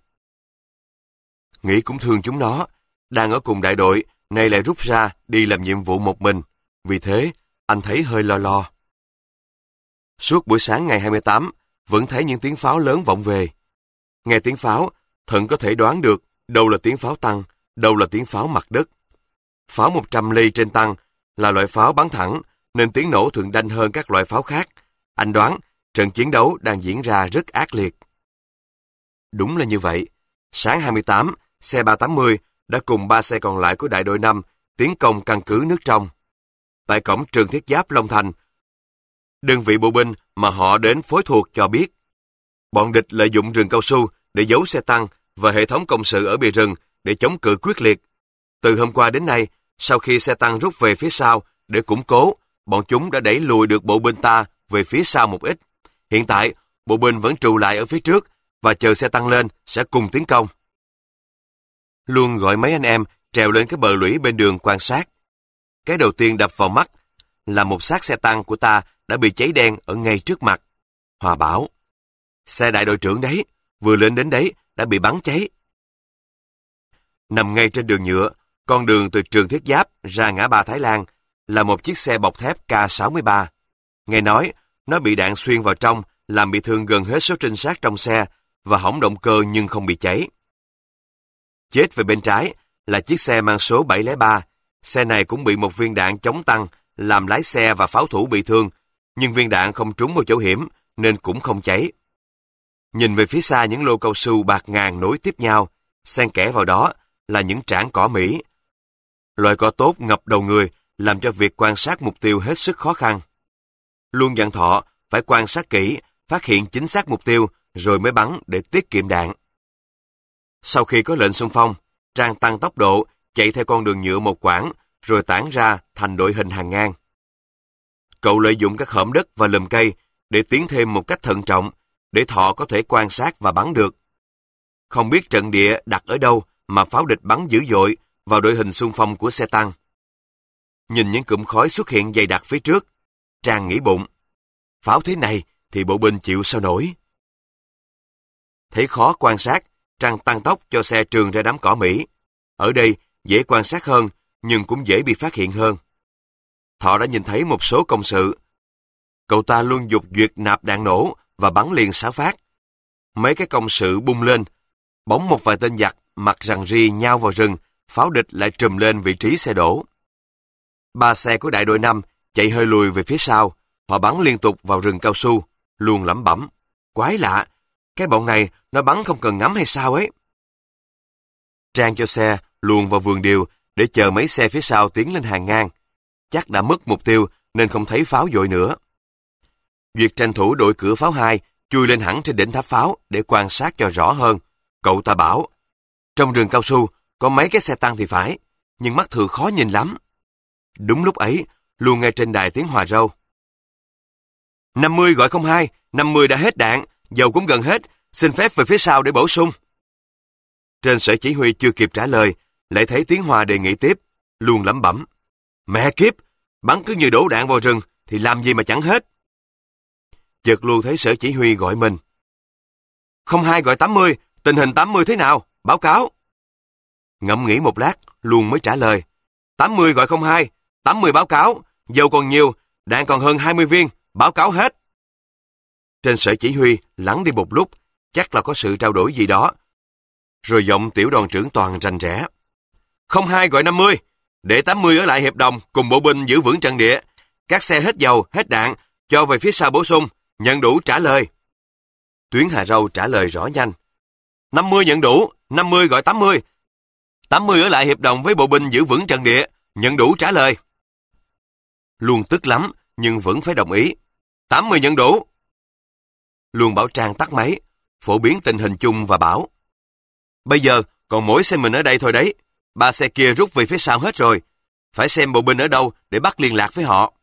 Nghĩ cũng thương chúng nó, đang ở cùng đại đội, nay lại rút ra đi làm nhiệm vụ một mình. Vì thế, anh thấy hơi lo lo. Suốt buổi sáng ngày 28, vẫn thấy những tiếng pháo lớn vọng về. Nghe tiếng pháo, Thận có thể đoán được đâu là tiếng pháo tăng, đâu là tiếng pháo mặt đất. Pháo 100 ly trên tăng là loại pháo bắn thẳng, nên tiếng nổ thường đanh hơn các loại pháo khác. Anh đoán trận chiến đấu đang diễn ra rất ác liệt. Đúng là như vậy. Sáng 28, xe 380 đã cùng 3 xe còn lại của đại đội 5 tiến công căn cứ nước trong. Tại cổng Trường Thiết Giáp Long Thành, đơn vị bộ binh mà họ đến phối thuộc cho biết, bọn địch lợi dụng rừng cao su để giấu xe tăng và hệ thống công sự ở bìa rừng để chống cự quyết liệt. Từ hôm qua đến nay, sau khi xe tăng rút về phía sau để củng cố, bọn chúng đã đẩy lùi được bộ binh ta về phía sau một ít. Hiện tại, bộ binh vẫn trù lại ở phía trước và chờ xe tăng lên sẽ cùng tiến công. Luân gọi mấy anh em trèo lên cái bờ lũy bên đường quan sát. Cái đầu tiên đập vào mắt là một xác xe tăng của ta đã bị cháy đen ở ngay trước mặt. Hòa bảo, xe đại đội trưởng đấy, vừa lên đến đấy đã bị bắn cháy. Nằm ngay trên đường nhựa, con đường từ Trường Thiết Giáp ra ngã ba Thái Lan là một chiếc xe bọc thép K63. Nghe nói, nó bị đạn xuyên vào trong, làm bị thương gần hết số trinh sát trong xe và hỏng động cơ nhưng không bị cháy. Chết về bên trái là chiếc xe mang số 703. Xe này cũng bị một viên đạn chống tăng làm lái xe và pháo thủ bị thương, nhưng viên đạn không trúng vào chỗ hiểm nên cũng không cháy. Nhìn về phía xa những lô cao su bạt ngàn nối tiếp nhau, xen kẽ vào đó là những trảng cỏ Mỹ. Loại cỏ tốt ngập đầu người làm cho việc quan sát mục tiêu hết sức khó khăn. Luôn dặn Thọ phải quan sát kỹ, phát hiện chính xác mục tiêu rồi mới bắn để tiết kiệm đạn. Sau khi có lệnh xung phong, Trang tăng tốc độ, chạy theo con đường nhựa một quãng, rồi tản ra thành đội hình hàng ngang. Cậu lợi dụng các hõm đất và lùm cây để tiến thêm một cách thận trọng, để Thọ có thể quan sát và bắn được. Không biết trận địa đặt ở đâu mà pháo địch bắn dữ dội vào đội hình xung phong của xe tăng. Nhìn những cụm khói xuất hiện dày đặc phía trước, Trang nghĩ bụng, pháo thế này thì bộ binh chịu sao nổi. Thấy khó quan sát, Trang tăng tốc cho xe trườn ra đám cỏ Mỹ. Ở đây dễ quan sát hơn, nhưng cũng dễ bị phát hiện hơn. Thọ đã nhìn thấy một số công sự. Cậu ta luôn dục duyệt nạp đạn nổ và bắn liền 6 phát. Mấy cái công sự bung lên, bỗng một vài tên giặc mặc rằng ri nhao vào rừng, pháo địch lại trùm lên vị trí xe đổ. 3 xe của đại đội 5 chạy hơi lùi về phía sau, họ bắn liên tục vào rừng cao su, luôn lẩm bẩm. Quái lạ, cái bọn này nó bắn không cần ngắm hay sao ấy. Trang cho xe luồn vào vườn điều để chờ mấy xe phía sau tiến lên hàng ngang. Chắc đã mất mục tiêu nên không thấy pháo dội nữa. Duyệt tranh thủ đội cửa pháo 2 chui lên hẳn trên đỉnh tháp pháo để quan sát cho rõ hơn. Cậu ta bảo, trong rừng cao su có mấy cái xe tăng thì phải, nhưng mắt thường khó nhìn lắm. Đúng lúc ấy, luôn nghe trên đài tiếng Hòa Râu. 50 gọi 02, 50 đã hết đạn, dầu cũng gần hết, xin phép về phía sau để bổ sung. Trên sở chỉ huy chưa kịp trả lời, lại thấy tiếng Hòa đề nghị tiếp, luôn lẩm bẩm. Mẹ kiếp, bắn cứ như đổ đạn vào rừng thì làm gì mà chẳng hết. chợt Luân thấy sở chỉ huy gọi mình. 02 gọi 80, tình hình 80 thế nào? Báo cáo. Ngẫm nghĩ một lát, Luân mới trả lời. 80 gọi 02, 80 báo cáo, dầu còn nhiều, đạn còn hơn 20 viên, báo cáo hết. Trên sở chỉ huy lắng đi một lúc, chắc là có sự trao đổi gì đó. Rồi giọng tiểu đoàn trưởng Toàn rành rẽ. 02 gọi 50, để 80 ở lại hiệp đồng cùng bộ binh giữ vững trận địa. Các xe hết dầu, hết đạn, cho về phía sau bổ sung, nhận đủ trả lời. Tuyến Hà Râu trả lời rõ nhanh. 50 nhận đủ, 50 gọi 80. 80 ở lại hiệp đồng với bộ binh giữ vững trận địa, nhận đủ trả lời. Luân tức lắm, nhưng vẫn phải đồng ý. 80 nhận đủ. Luân bảo Trang tắt máy, phổ biến tình hình chung và bảo. Bây giờ còn mỗi xe mình ở đây thôi đấy. 3 xe kia rút về phía sau hết rồi. Phải xem bộ binh ở đâu để bắt liên lạc với họ.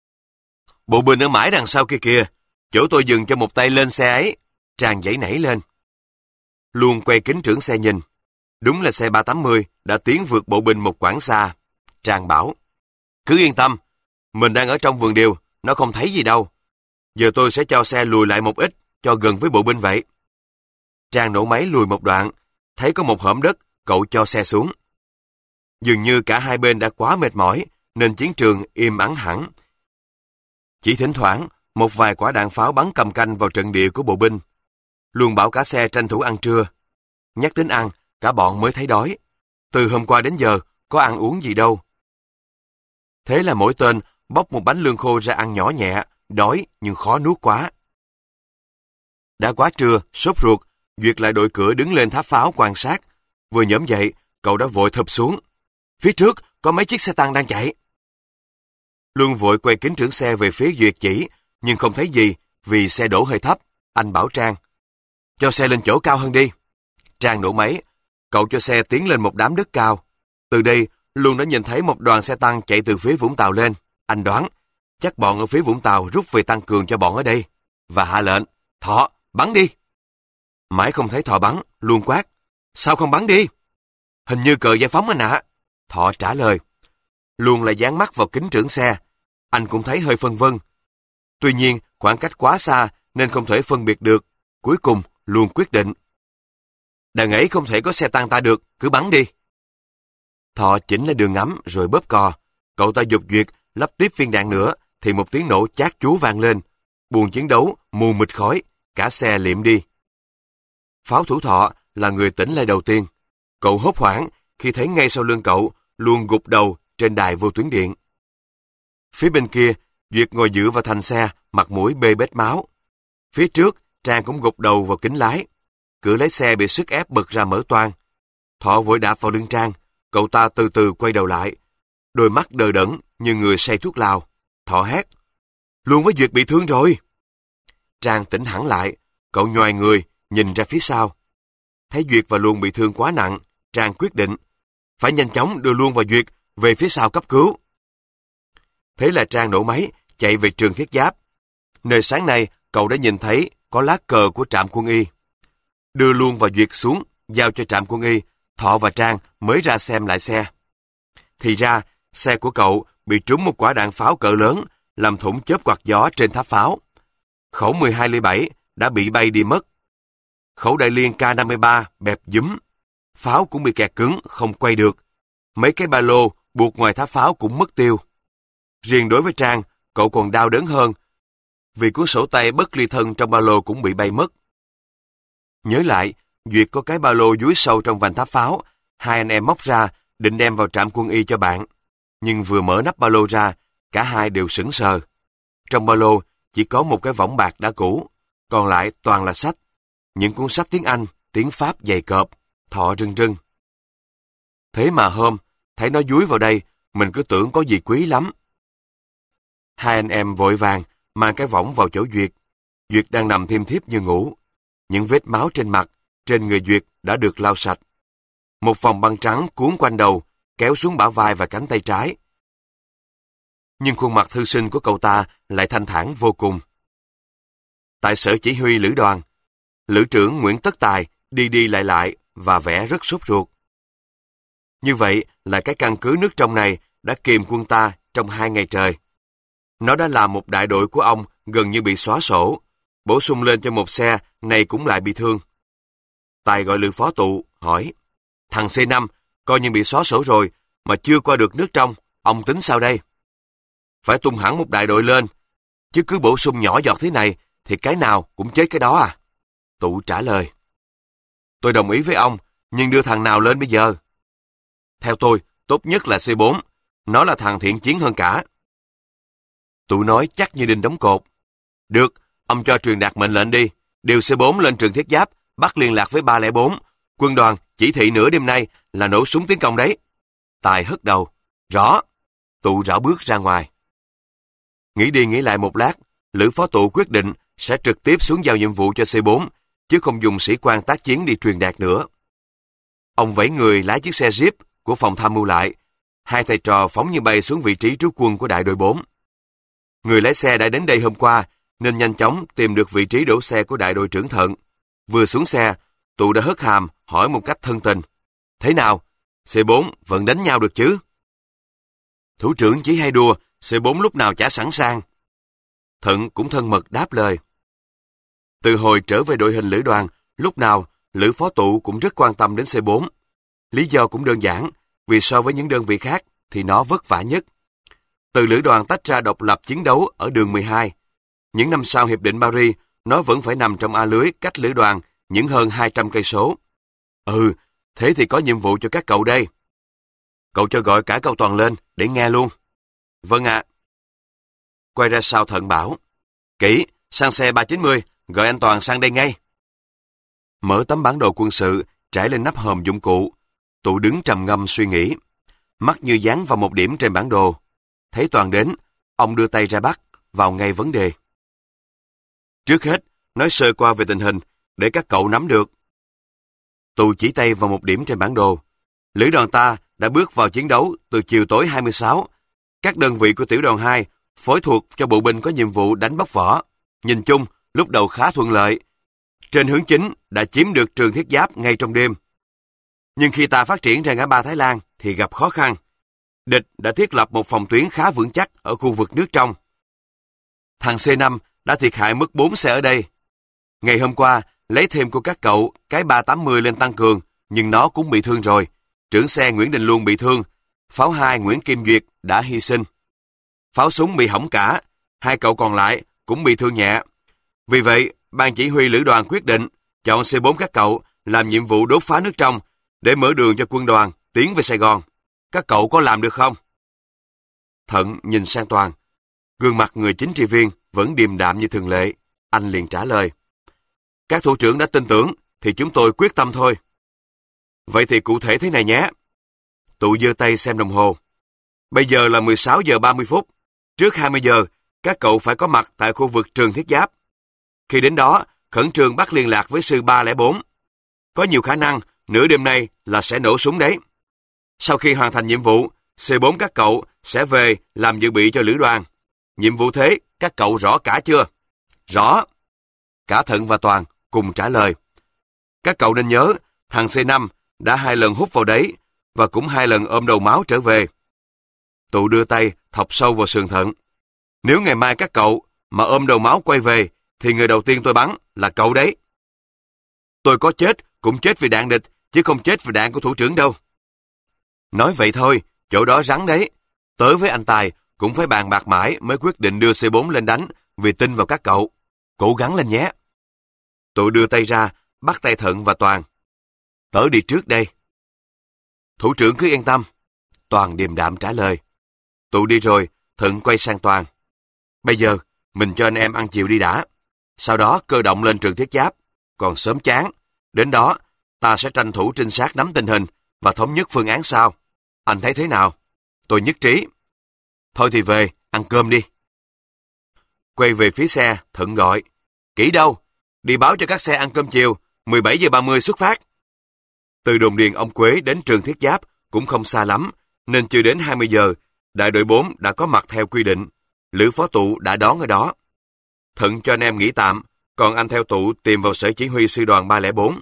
Bộ binh ở mãi đằng sau kia kìa. Chỗ tôi dừng cho một tay lên xe ấy. Trang giãy nảy lên. Luân quay kính trưởng xe nhìn. Đúng là xe 380 đã tiến vượt bộ binh một quãng xa. Trang bảo. Cứ yên tâm. Mình đang ở trong vườn điều. Nó không thấy gì đâu. Giờ tôi sẽ cho xe lùi lại một ít. Cho gần với bộ binh vậy. Trang nổ máy lùi một đoạn. Thấy có một hõm đất. Cậu cho xe xuống. Dường như cả hai bên đã quá mệt mỏi. Nên chiến trường im ắng hẳn. Chỉ thỉnh thoảng một vài quả đạn pháo bắn cầm canh vào trận địa của bộ binh. Luân bảo cả xe tranh thủ ăn trưa. Nhắc đến ăn, cả bọn mới thấy đói. Từ hôm qua đến giờ, có ăn uống gì đâu. Thế là mỗi tên bóc một bánh lương khô ra ăn nhỏ nhẹ, đói nhưng khó nuốt quá. Đã quá trưa, sốt ruột, Duyệt lại đội cửa đứng lên tháp pháo quan sát. Vừa nhổm dậy, cậu đã vội thụp xuống. Phía trước, có mấy chiếc xe tăng đang chạy. Luân vội quay kính trưởng xe về phía Duyệt chỉ, nhưng không thấy gì vì xe đổ hơi thấp. Anh bảo Trang. Cho xe lên chỗ cao hơn đi. Trang nổ máy. Cậu cho xe tiến lên một đám đất cao. Từ đây, Luân đã nhìn thấy một đoàn xe tăng chạy từ phía Vũng Tàu lên. Anh đoán, chắc bọn ở phía Vũng Tàu rút về tăng cường cho bọn ở đây. Và hạ lệnh, Thọ, bắn đi. Mãi không thấy Thọ bắn, Luân quát. Sao không bắn đi? Hình như cờ giải phóng anh ạ. Thọ trả lời. Luân lại dán mắt vào kính trưởng xe. Anh cũng thấy hơi phân vân. Tuy nhiên, khoảng cách quá xa nên không thể phân biệt được. Cuối cùng, Luân quyết định. Đằng ấy không thể có xe tăng ta được, cứ bắn đi. Thọ chỉnh lại đường ngắm rồi bóp cò. Cậu ta dục Duyệt lắp tiếp viên đạn nữa thì một tiếng nổ chát chúa vang lên. Buồng chiến đấu mù mịt khói, cả xe liệm đi. Pháo thủ Thọ là người tỉnh lại đầu tiên. Cậu hốt hoảng khi thấy ngay sau lưng cậu Luân gục đầu trên đài vô tuyến điện. Phía bên kia, Duyệt ngồi dựa vào thành xe, mặt mũi bê bết máu. Phía trước, Trang cũng gục đầu vào kính lái. Cửa lái xe bị sức ép bật ra mở toang. Thọ vội đạp vào lưng Trang. Cậu ta từ từ quay đầu lại. Đôi mắt đờ đẫn như người say thuốc lào. Thọ hét. Luân với Duyệt bị thương rồi. Trang tỉnh hẳn lại. Cậu nhoài người, nhìn ra phía sau. Thấy Duyệt và Luân bị thương quá nặng, Trang quyết định. Phải nhanh chóng đưa Luân và Duyệt về phía sau cấp cứu. Thế là Trang nổ máy, chạy về trường thiết giáp. Nơi sáng nay, cậu đã nhìn thấy có lá cờ của trạm quân y. Đưa Luân và Duyệt xuống, giao cho trạm quân y, Thọ và Trang mới ra xem lại xe. Thì ra, xe của cậu bị trúng một quả đạn pháo cỡ lớn, làm thủng chớp quạt gió trên tháp pháo. Khẩu 12 ly 7 đã bị bay đi mất. Khẩu đại liên K53 bẹp dúm. Pháo cũng bị kẹt cứng, không quay được. Mấy cái ba lô buộc ngoài tháp pháo cũng mất tiêu. Riêng đối với Trang, cậu còn đau đớn hơn, vì cuốn sổ tay bất ly thân trong ba lô cũng bị bay mất. Nhớ lại, Duyệt có cái ba lô dúi sâu trong vành tháp pháo, hai anh em móc ra, định đem vào trạm quân y cho bạn. Nhưng vừa mở nắp ba lô ra, cả hai đều sững sờ. Trong ba lô chỉ có một cái võng bạc đã cũ, còn lại toàn là sách. Những cuốn sách tiếng Anh, tiếng Pháp dày cộp, Thọ rưng rưng. Thế mà hôm, thấy nó dúi vào đây, mình cứ tưởng có gì quý lắm. Hai anh em vội vàng, mang cái võng vào chỗ Duyệt. Duyệt đang nằm thiêm thiếp như ngủ. Những vết máu trên mặt, trên người Duyệt đã được lau sạch. Một vòng băng trắng cuốn quanh đầu, kéo xuống bả vai và cánh tay trái. Nhưng khuôn mặt thư sinh của cậu ta lại thanh thản vô cùng. Tại sở chỉ huy lữ đoàn, lữ trưởng Nguyễn Tất Tài đi đi lại và vẻ rất sốt ruột. Như vậy là cái căn cứ nước trong này đã kìm quân ta trong 2 ngày trời. Nó đã làm một đại đội của ông gần như bị xóa sổ, bổ sung lên cho một xe, này cũng lại bị thương. Tài gọi Lữ phó tụ, hỏi, thằng C5 coi như bị xóa sổ rồi, mà chưa qua được nước trong, ông tính sao đây? Phải tung hẳn một đại đội lên, chứ cứ bổ sung nhỏ giọt thế này, thì cái nào cũng chết cái đó à? Tụ trả lời, tôi đồng ý với ông, nhưng đưa thằng nào lên bây giờ? Theo tôi, tốt nhất là C4, nó là thằng thiện chiến hơn cả. Tụ nói chắc như đinh đóng cột. Được, ông cho truyền đạt mệnh lệnh đi, điều C4 lên trường thiết giáp, bắt liên lạc với 304. Quân đoàn chỉ thị nửa đêm nay là nổ súng tiến công đấy. Tài hất đầu. Rõ. Tụ rảo bước ra ngoài. Nghĩ đi nghĩ lại một lát, Lữ phó tụ quyết định sẽ trực tiếp xuống giao nhiệm vụ cho C4, chứ không dùng sĩ quan tác chiến đi truyền đạt nữa. Ông vẫy người lái chiếc xe Jeep của phòng tham mưu lại. Hai thầy trò phóng như bay xuống vị trí trú quân của đại đội 4. Người lái xe đã đến đây hôm qua, nên nhanh chóng tìm được vị trí đổ xe của đại đội trưởng Thận. Vừa xuống xe, Tụ đã hất hàm hỏi một cách thân tình. Thế nào? C4 vẫn đánh nhau được chứ? Thủ trưởng chỉ hay đùa, C4 lúc nào chả sẵn sàng. Thận cũng thân mật đáp lời. Từ hồi trở về đội hình lữ đoàn, lúc nào Lữ phó tụ cũng rất quan tâm đến C4. Lý do cũng đơn giản, vì so với những đơn vị khác thì nó vất vả nhất. Từ lữ đoàn tách ra độc lập chiến đấu ở đường 12. Những năm sau hiệp định Paris, nó vẫn phải nằm trong a lưới cách lữ đoàn những hơn 200 cây số. Thế thì có nhiệm vụ cho các cậu đây. Cậu cho gọi cả cậu Toàn lên để nghe luôn. Vâng ạ. Quay ra sau Thận bảo. Kỹ, sang xe 390, gọi anh Toàn sang đây ngay. Mở tấm bản đồ quân sự, trải lên nắp hòm dụng cụ. Tụ đứng trầm ngâm suy nghĩ. Mắt như dán vào một điểm trên bản đồ. Thấy Toàn đến, ông đưa tay ra bắt, vào ngay vấn đề. Trước hết, nói sơ qua về tình hình, để các cậu nắm được. Tụ chỉ tay vào một điểm trên bản đồ. Lữ đoàn ta đã bước vào chiến đấu từ chiều tối 26. Các đơn vị của tiểu đoàn 2 phối thuộc cho bộ binh có nhiệm vụ đánh bóc vỏ. Nhìn chung, lúc đầu khá thuận lợi. Trên hướng chính đã chiếm được trường thiết giáp ngay trong đêm. Nhưng khi ta phát triển ra ngã ba Thái Lan thì gặp khó khăn. Địch đã thiết lập một phòng tuyến khá vững chắc ở khu vực nước trong. Thằng C5 đã thiệt hại mất 4 xe ở đây. Ngày hôm qua, lấy thêm của các cậu cái 380 lên tăng cường, nhưng nó cũng bị thương rồi. Trưởng xe Nguyễn Đình Luân bị thương. Pháo 2 Nguyễn Kim Duyệt đã hy sinh. Pháo súng bị hỏng cả. Hai cậu còn lại cũng bị thương nhẹ. Vì vậy, ban chỉ huy lữ đoàn quyết định chọn C4 các cậu làm nhiệm vụ đốt phá nước trong để mở đường cho quân đoàn tiến về Sài Gòn. Các cậu có làm được không? Thận nhìn sang Toàn. Gương mặt người chính trị viên vẫn điềm đạm như thường lệ. Anh liền trả lời. Các thủ trưởng đã tin tưởng thì chúng tôi quyết tâm thôi. Vậy thì cụ thể thế này nhé. Tụ giơ tay xem đồng hồ. Bây giờ là 16 giờ 30 phút. Trước 20 giờ, các cậu phải có mặt tại khu vực trường thiết giáp. Khi đến đó, khẩn trương bắt liên lạc với sư 304. Có nhiều khả năng nửa đêm nay là sẽ nổ súng đấy. Sau khi hoàn thành nhiệm vụ, C4 các cậu sẽ về làm dự bị cho lữ đoàn. Nhiệm vụ thế, các cậu rõ cả chưa? Rõ. Cả Thận và Toàn cùng trả lời. Các cậu nên nhớ, thằng C5 đã 2 lần hút vào đấy và cũng 2 lần ôm đầu máu trở về. Tụ đưa tay thọc sâu vào sườn Thận. Nếu ngày mai các cậu mà ôm đầu máu quay về, thì người đầu tiên tôi bắn là cậu đấy. Tôi có chết cũng chết vì đạn địch, chứ không chết vì đạn của thủ trưởng đâu. Nói vậy thôi, chỗ đó rắn đấy. Tới với anh Tài cũng phải bàn bạc mãi mới quyết định đưa C4 lên đánh vì tin vào các cậu. Cố gắng lên nhé. Tụ đưa tay ra, bắt tay Thận và Toàn. Tớ đi trước đây. Thủ trưởng cứ yên tâm. Toàn điềm đạm trả lời. Tụ đi rồi, Thận quay sang Toàn. Bây giờ, mình cho anh em ăn chiều đi đã. Sau đó cơ động lên trường thiết giáp. Còn sớm chán. Đến đó, ta sẽ tranh thủ trinh sát nắm tình hình và thống nhất phương án sau. Anh thấy thế nào? Tôi nhất trí. Thôi thì về, ăn cơm đi. Quay về phía xe, Thận gọi. Kỹ đâu? Đi báo cho các xe ăn cơm chiều, 17 giờ 30 xuất phát. Từ đồn điền ông Quế đến trường thiết giáp cũng không xa lắm, nên chưa đến 20 giờ, đại đội 4 đã có mặt theo quy định. Lữ phó Tụ đã đón ở đó. Thận cho anh em nghỉ tạm, còn anh theo Tụ tìm vào sở chỉ huy sư đoàn 304.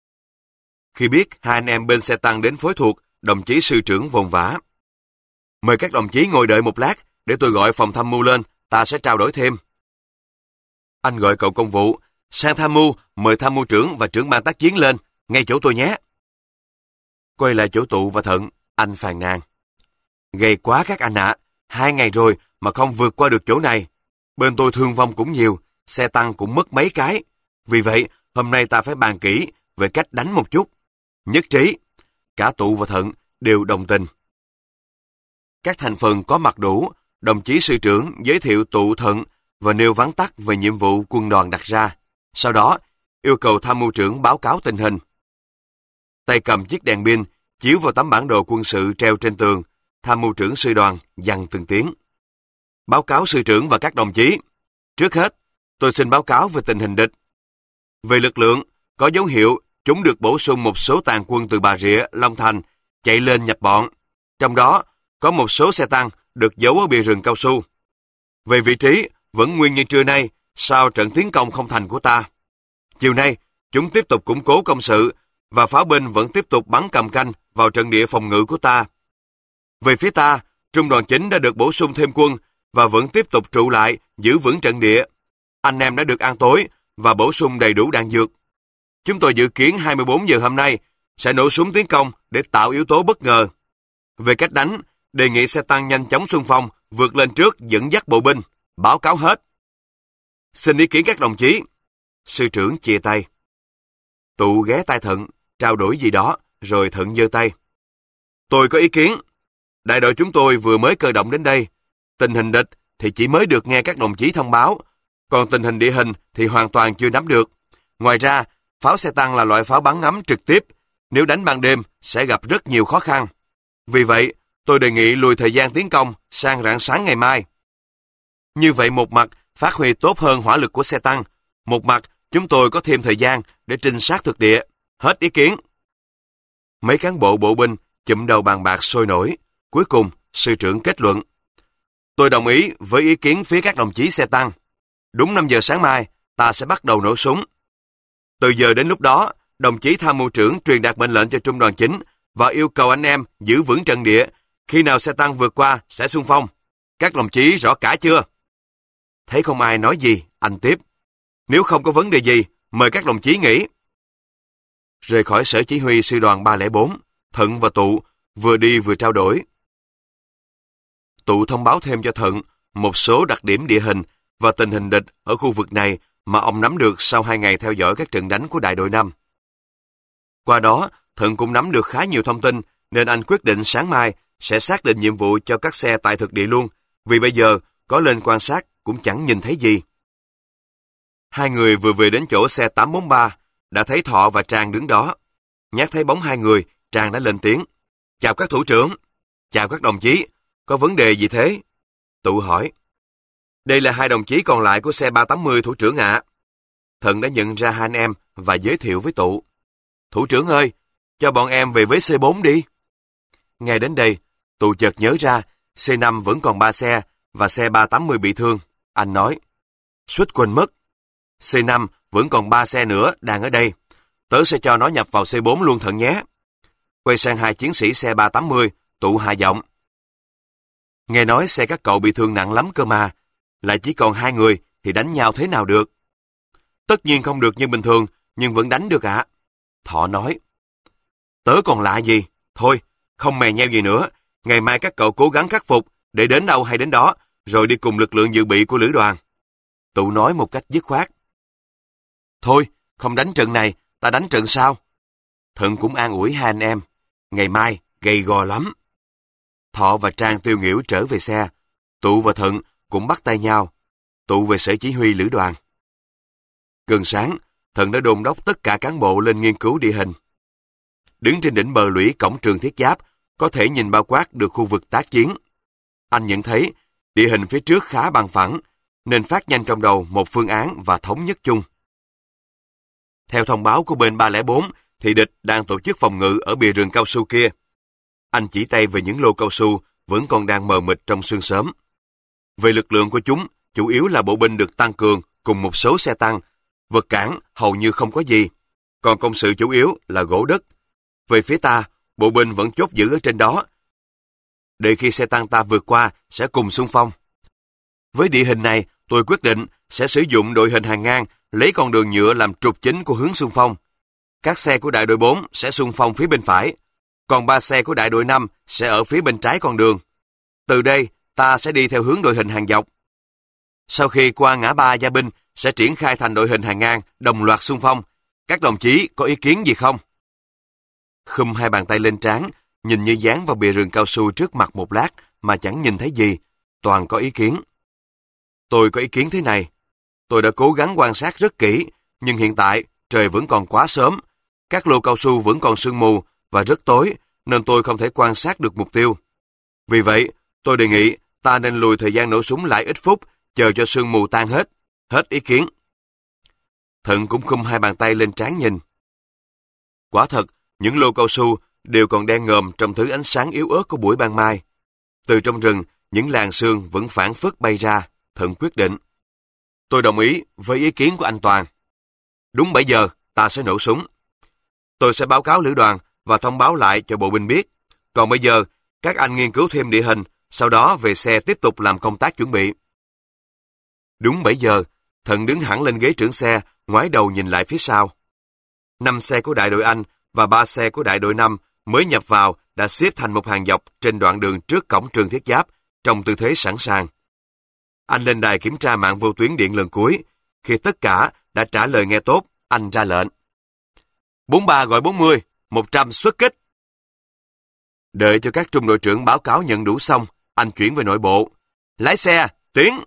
Khi biết hai anh em bên xe tăng đến phối thuộc, đồng chí sư trưởng vồn vã. Mời các đồng chí ngồi đợi một lát, để tôi gọi phòng tham mưu lên, ta sẽ trao đổi thêm. Anh gọi cậu công vụ, sang tham mưu, mời tham mưu trưởng và trưởng ban tác chiến lên, ngay chỗ tôi nhé. Quay lại chỗ Tụ và Thận, anh phàn nàn. Gầy quá các anh ạ, 2 ngày rồi mà không vượt qua được chỗ này. Bên tôi thương vong cũng nhiều, xe tăng cũng mất mấy cái. Vì vậy, hôm nay ta phải bàn kỹ về cách đánh một chút. Nhất trí, cả Tụ và Thận đều đồng tình. Các thành phần có mặt đủ, đồng chí sư trưởng giới thiệu Tụ Thận và nêu vắn tắt về nhiệm vụ quân đoàn đặt ra. Sau đó, yêu cầu tham mưu trưởng báo cáo tình hình. Tay cầm chiếc đèn pin, chiếu vào tấm bản đồ quân sự treo trên tường, tham mưu trưởng sư đoàn dằn từng tiếng. Báo cáo sư trưởng và các đồng chí. Trước hết, tôi xin báo cáo về tình hình địch. Về lực lượng, có dấu hiệu chúng được bổ sung một số tàn quân từ Bà Rịa, Long Thành, chạy lên nhập bọn. Trong đó, có một số xe tăng được giấu ở bìa rừng cao su. Về vị trí, vẫn nguyên như trưa nay, sau trận tiến công không thành của ta. Chiều nay, chúng tiếp tục củng cố công sự, và pháo binh vẫn tiếp tục bắn cầm canh vào trận địa phòng ngự của ta. Về phía ta, trung đoàn chính đã được bổ sung thêm quân, và vẫn tiếp tục trụ lại, giữ vững trận địa. Anh em đã được ăn tối, và bổ sung đầy đủ đạn dược. Chúng tôi dự kiến 24 giờ hôm nay, sẽ nổ súng tiến công để tạo yếu tố bất ngờ. Về cách đánh, đề nghị xe tăng nhanh chóng xung phong, vượt lên trước dẫn dắt bộ binh, báo cáo hết. Xin ý kiến các đồng chí. Sư trưởng chia tay. Tụ ghé tai Thận, trao đổi gì đó, rồi Thận giơ tay. Tôi có ý kiến. Đại đội chúng tôi vừa mới cơ động đến đây. Tình hình địch thì chỉ mới được nghe các đồng chí thông báo, còn tình hình địa hình thì hoàn toàn chưa nắm được. Ngoài ra, pháo xe tăng là loại pháo bắn ngắm trực tiếp. Nếu đánh ban đêm sẽ gặp rất nhiều khó khăn. Vì vậy, tôi đề nghị lùi thời gian tiến công sang rạng sáng ngày mai. Như vậy một mặt phát huy tốt hơn hỏa lực của xe tăng, một mặt chúng tôi có thêm thời gian để trinh sát thực địa. Hết ý kiến. Mấy cán bộ bộ binh chụm đầu bàn bạc sôi nổi. Cuối cùng, sư trưởng kết luận. Tôi đồng ý với ý kiến phía các đồng chí xe tăng. Đúng 5 giờ sáng mai, ta sẽ bắt đầu nổ súng. Từ giờ đến lúc đó, đồng chí tham mưu trưởng truyền đạt mệnh lệnh cho trung đoàn chính và yêu cầu anh em giữ vững trận địa. Khi nào xe tăng vượt qua sẽ xung phong. Các đồng chí rõ cả chưa? Thấy không ai nói gì, anh tiếp. Nếu không có vấn đề gì, mời các đồng chí nghỉ. Rời khỏi sở chỉ huy sư đoàn 304, Thận và Tụ vừa đi vừa trao đổi. Tụ thông báo thêm cho Thận một số đặc điểm địa hình và tình hình địch ở khu vực này mà ông nắm được sau 2 ngày theo dõi các trận đánh của đại đội 5. Qua đó, Thận cũng nắm được khá nhiều thông tin, nên anh quyết định sáng mai sẽ xác định nhiệm vụ cho các xe tại thực địa luôn, vì bây giờ có lên quan sát cũng chẳng nhìn thấy gì. Hai người vừa về đến chỗ xe 843, đã thấy Thọ và Trang đứng đó. Nhát thấy bóng hai người, Trang đã lên tiếng. Chào các thủ trưởng. Chào các đồng chí. Có vấn đề gì thế? Tụ hỏi. Đây là 2 đồng chí còn lại của xe 380 thủ trưởng ạ. Thận đã nhận ra 2 anh em và giới thiệu với Tụ. Thủ trưởng ơi, cho bọn em về với C4 đi. Ngay đến đây, Tụ chợt nhớ ra C5 vẫn còn 3 xe và xe 380 bị thương. Anh nói. Suýt quên mất. C5 vẫn còn 3 xe nữa đang ở đây. Tớ sẽ cho nó nhập vào C4 luôn Thận nhé. Quay sang 2 chiến sĩ xe 380, Tụ hạ giọng. Nghe nói xe các cậu bị thương nặng lắm cơ mà. Lại chỉ còn 2 người thì đánh nhau thế nào được? Tất nhiên không được như bình thường, nhưng vẫn đánh được ạ. Thọ nói. Tớ còn lạ gì? Thôi, không mè nheo gì nữa. Ngày mai các cậu cố gắng khắc phục, để đến đâu hay đến đó, rồi đi cùng lực lượng dự bị của lữ đoàn. Tụ nói một cách dứt khoát. Thôi, không đánh trận này, ta đánh trận sau. Thận cũng an ủi 2 anh em. Ngày mai, gầy gò lắm. Thọ và Trang tiêu nghỉu trở về xe. Tụ và Thận cũng bắt tay nhau. Tụ về sở chỉ huy lữ đoàn. Gần sáng, Thận đã đôn đốc tất cả cán bộ lên nghiên cứu địa hình. Đứng trên đỉnh bờ lũy cổng trường Thiết Giáp, có thể nhìn bao quát được khu vực tác chiến. Anh nhận thấy địa hình phía trước khá bằng phẳng, nên phát nhanh trong đầu một phương án và thống nhất chung. Theo thông báo của bên 304, thì địch đang tổ chức phòng ngự ở bìa rừng cao su kia. Anh chỉ tay về những lô cao su vẫn còn đang mờ mịt trong sương sớm. Về lực lượng của chúng, chủ yếu là bộ binh được tăng cường cùng một số xe tăng. Vật cản hầu như không có gì, còn công sự chủ yếu là gỗ đất. Về phía ta, bộ binh vẫn chốt giữ ở trên đó, để khi xe tăng ta vượt qua sẽ cùng xung phong. Với địa hình này, tôi quyết định sẽ sử dụng đội hình hàng ngang lấy con đường nhựa làm trục chính của hướng xung phong. Các xe của đại đội 4 sẽ xung phong phía bên phải, còn 3 xe của đại đội 5 sẽ ở phía bên trái con đường. Từ đây, ta sẽ đi theo hướng đội hình hàng dọc. Sau khi qua ngã ba Gia Binh, sẽ triển khai thành đội hình hàng ngang, đồng loạt xung phong. Các đồng chí có ý kiến gì không? Khum hai bàn tay lên trán, nhìn như dán vào bìa rừng cao su trước mặt một lát mà chẳng nhìn thấy gì, toàn có ý kiến. Tôi có ý kiến thế này. Tôi đã cố gắng quan sát rất kỹ, nhưng hiện tại trời vẫn còn quá sớm, các lô cao su vẫn còn sương mù và rất tối, nên tôi không thể quan sát được mục tiêu. Vì vậy, tôi đề nghị ta nên lùi thời gian nổ súng lại ít phút, chờ cho sương mù tan hết. Hết ý kiến. Thận cũng khum hai bàn tay lên trán nhìn. Quả thật, những lô cao su đều còn đen ngòm trong thứ ánh sáng yếu ớt của buổi ban mai. Từ trong rừng, những làn sương vẫn phảng phất bay ra. Thận quyết định. Tôi đồng ý với ý kiến của anh Toàn. Đúng 7 giờ, ta sẽ nổ súng. Tôi sẽ báo cáo lữ đoàn và thông báo lại cho bộ binh biết. Còn bây giờ, các anh nghiên cứu thêm địa hình, sau đó về xe tiếp tục làm công tác chuẩn bị. Đúng 7 giờ, Thận đứng hẳn lên ghế trưởng xe, ngoái đầu nhìn lại phía sau. 5 xe của đại đội Anh và 3 xe của đại đội 5 mới nhập vào đã xếp thành một hàng dọc trên đoạn đường trước cổng trường Thiết Giáp, trong tư thế sẵn sàng. Anh lên đài kiểm tra mạng vô tuyến điện lần cuối. Khi tất cả đã trả lời nghe tốt, anh ra lệnh. 43 gọi 40, 100 xuất kích. Đợi cho các trung đội trưởng báo cáo nhận đủ xong, anh chuyển về nội bộ. Lái xe, tiến.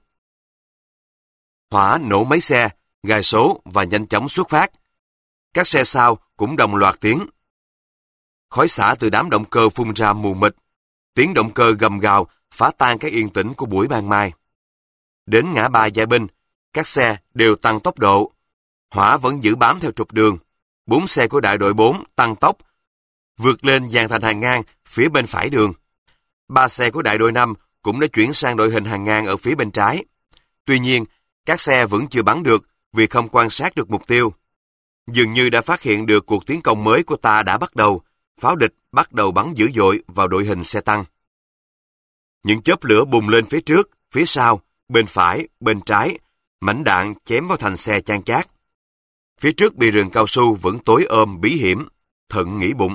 Hỏa nổ máy xe, gài số và nhanh chóng xuất phát. Các xe sau cũng đồng loạt tiến. Khói xả từ đám động cơ phun ra mù mịt. Tiếng động cơ gầm gào phá tan cái yên tĩnh của buổi ban mai. Đến ngã ba Gia Binh, các xe đều tăng tốc độ. Hỏa vẫn giữ bám theo trục đường. 4 xe của đại đội 4 tăng tốc, vượt lên dàn thành hàng ngang phía bên phải đường. 3 xe của đại đội 5 cũng đã chuyển sang đội hình hàng ngang ở phía bên trái. Tuy nhiên, các xe vẫn chưa bắn được vì không quan sát được mục tiêu. Dường như đã phát hiện được cuộc tiến công mới của ta đã bắt đầu, pháo địch bắt đầu bắn dữ dội vào đội hình xe tăng. Những chớp lửa bùng lên phía trước, phía sau, bên phải, bên trái, mảnh đạn chém vào thành xe chan chát. Phía trước bìa rừng cao su vẫn tối ôm bí hiểm, Thận nghĩ bụng.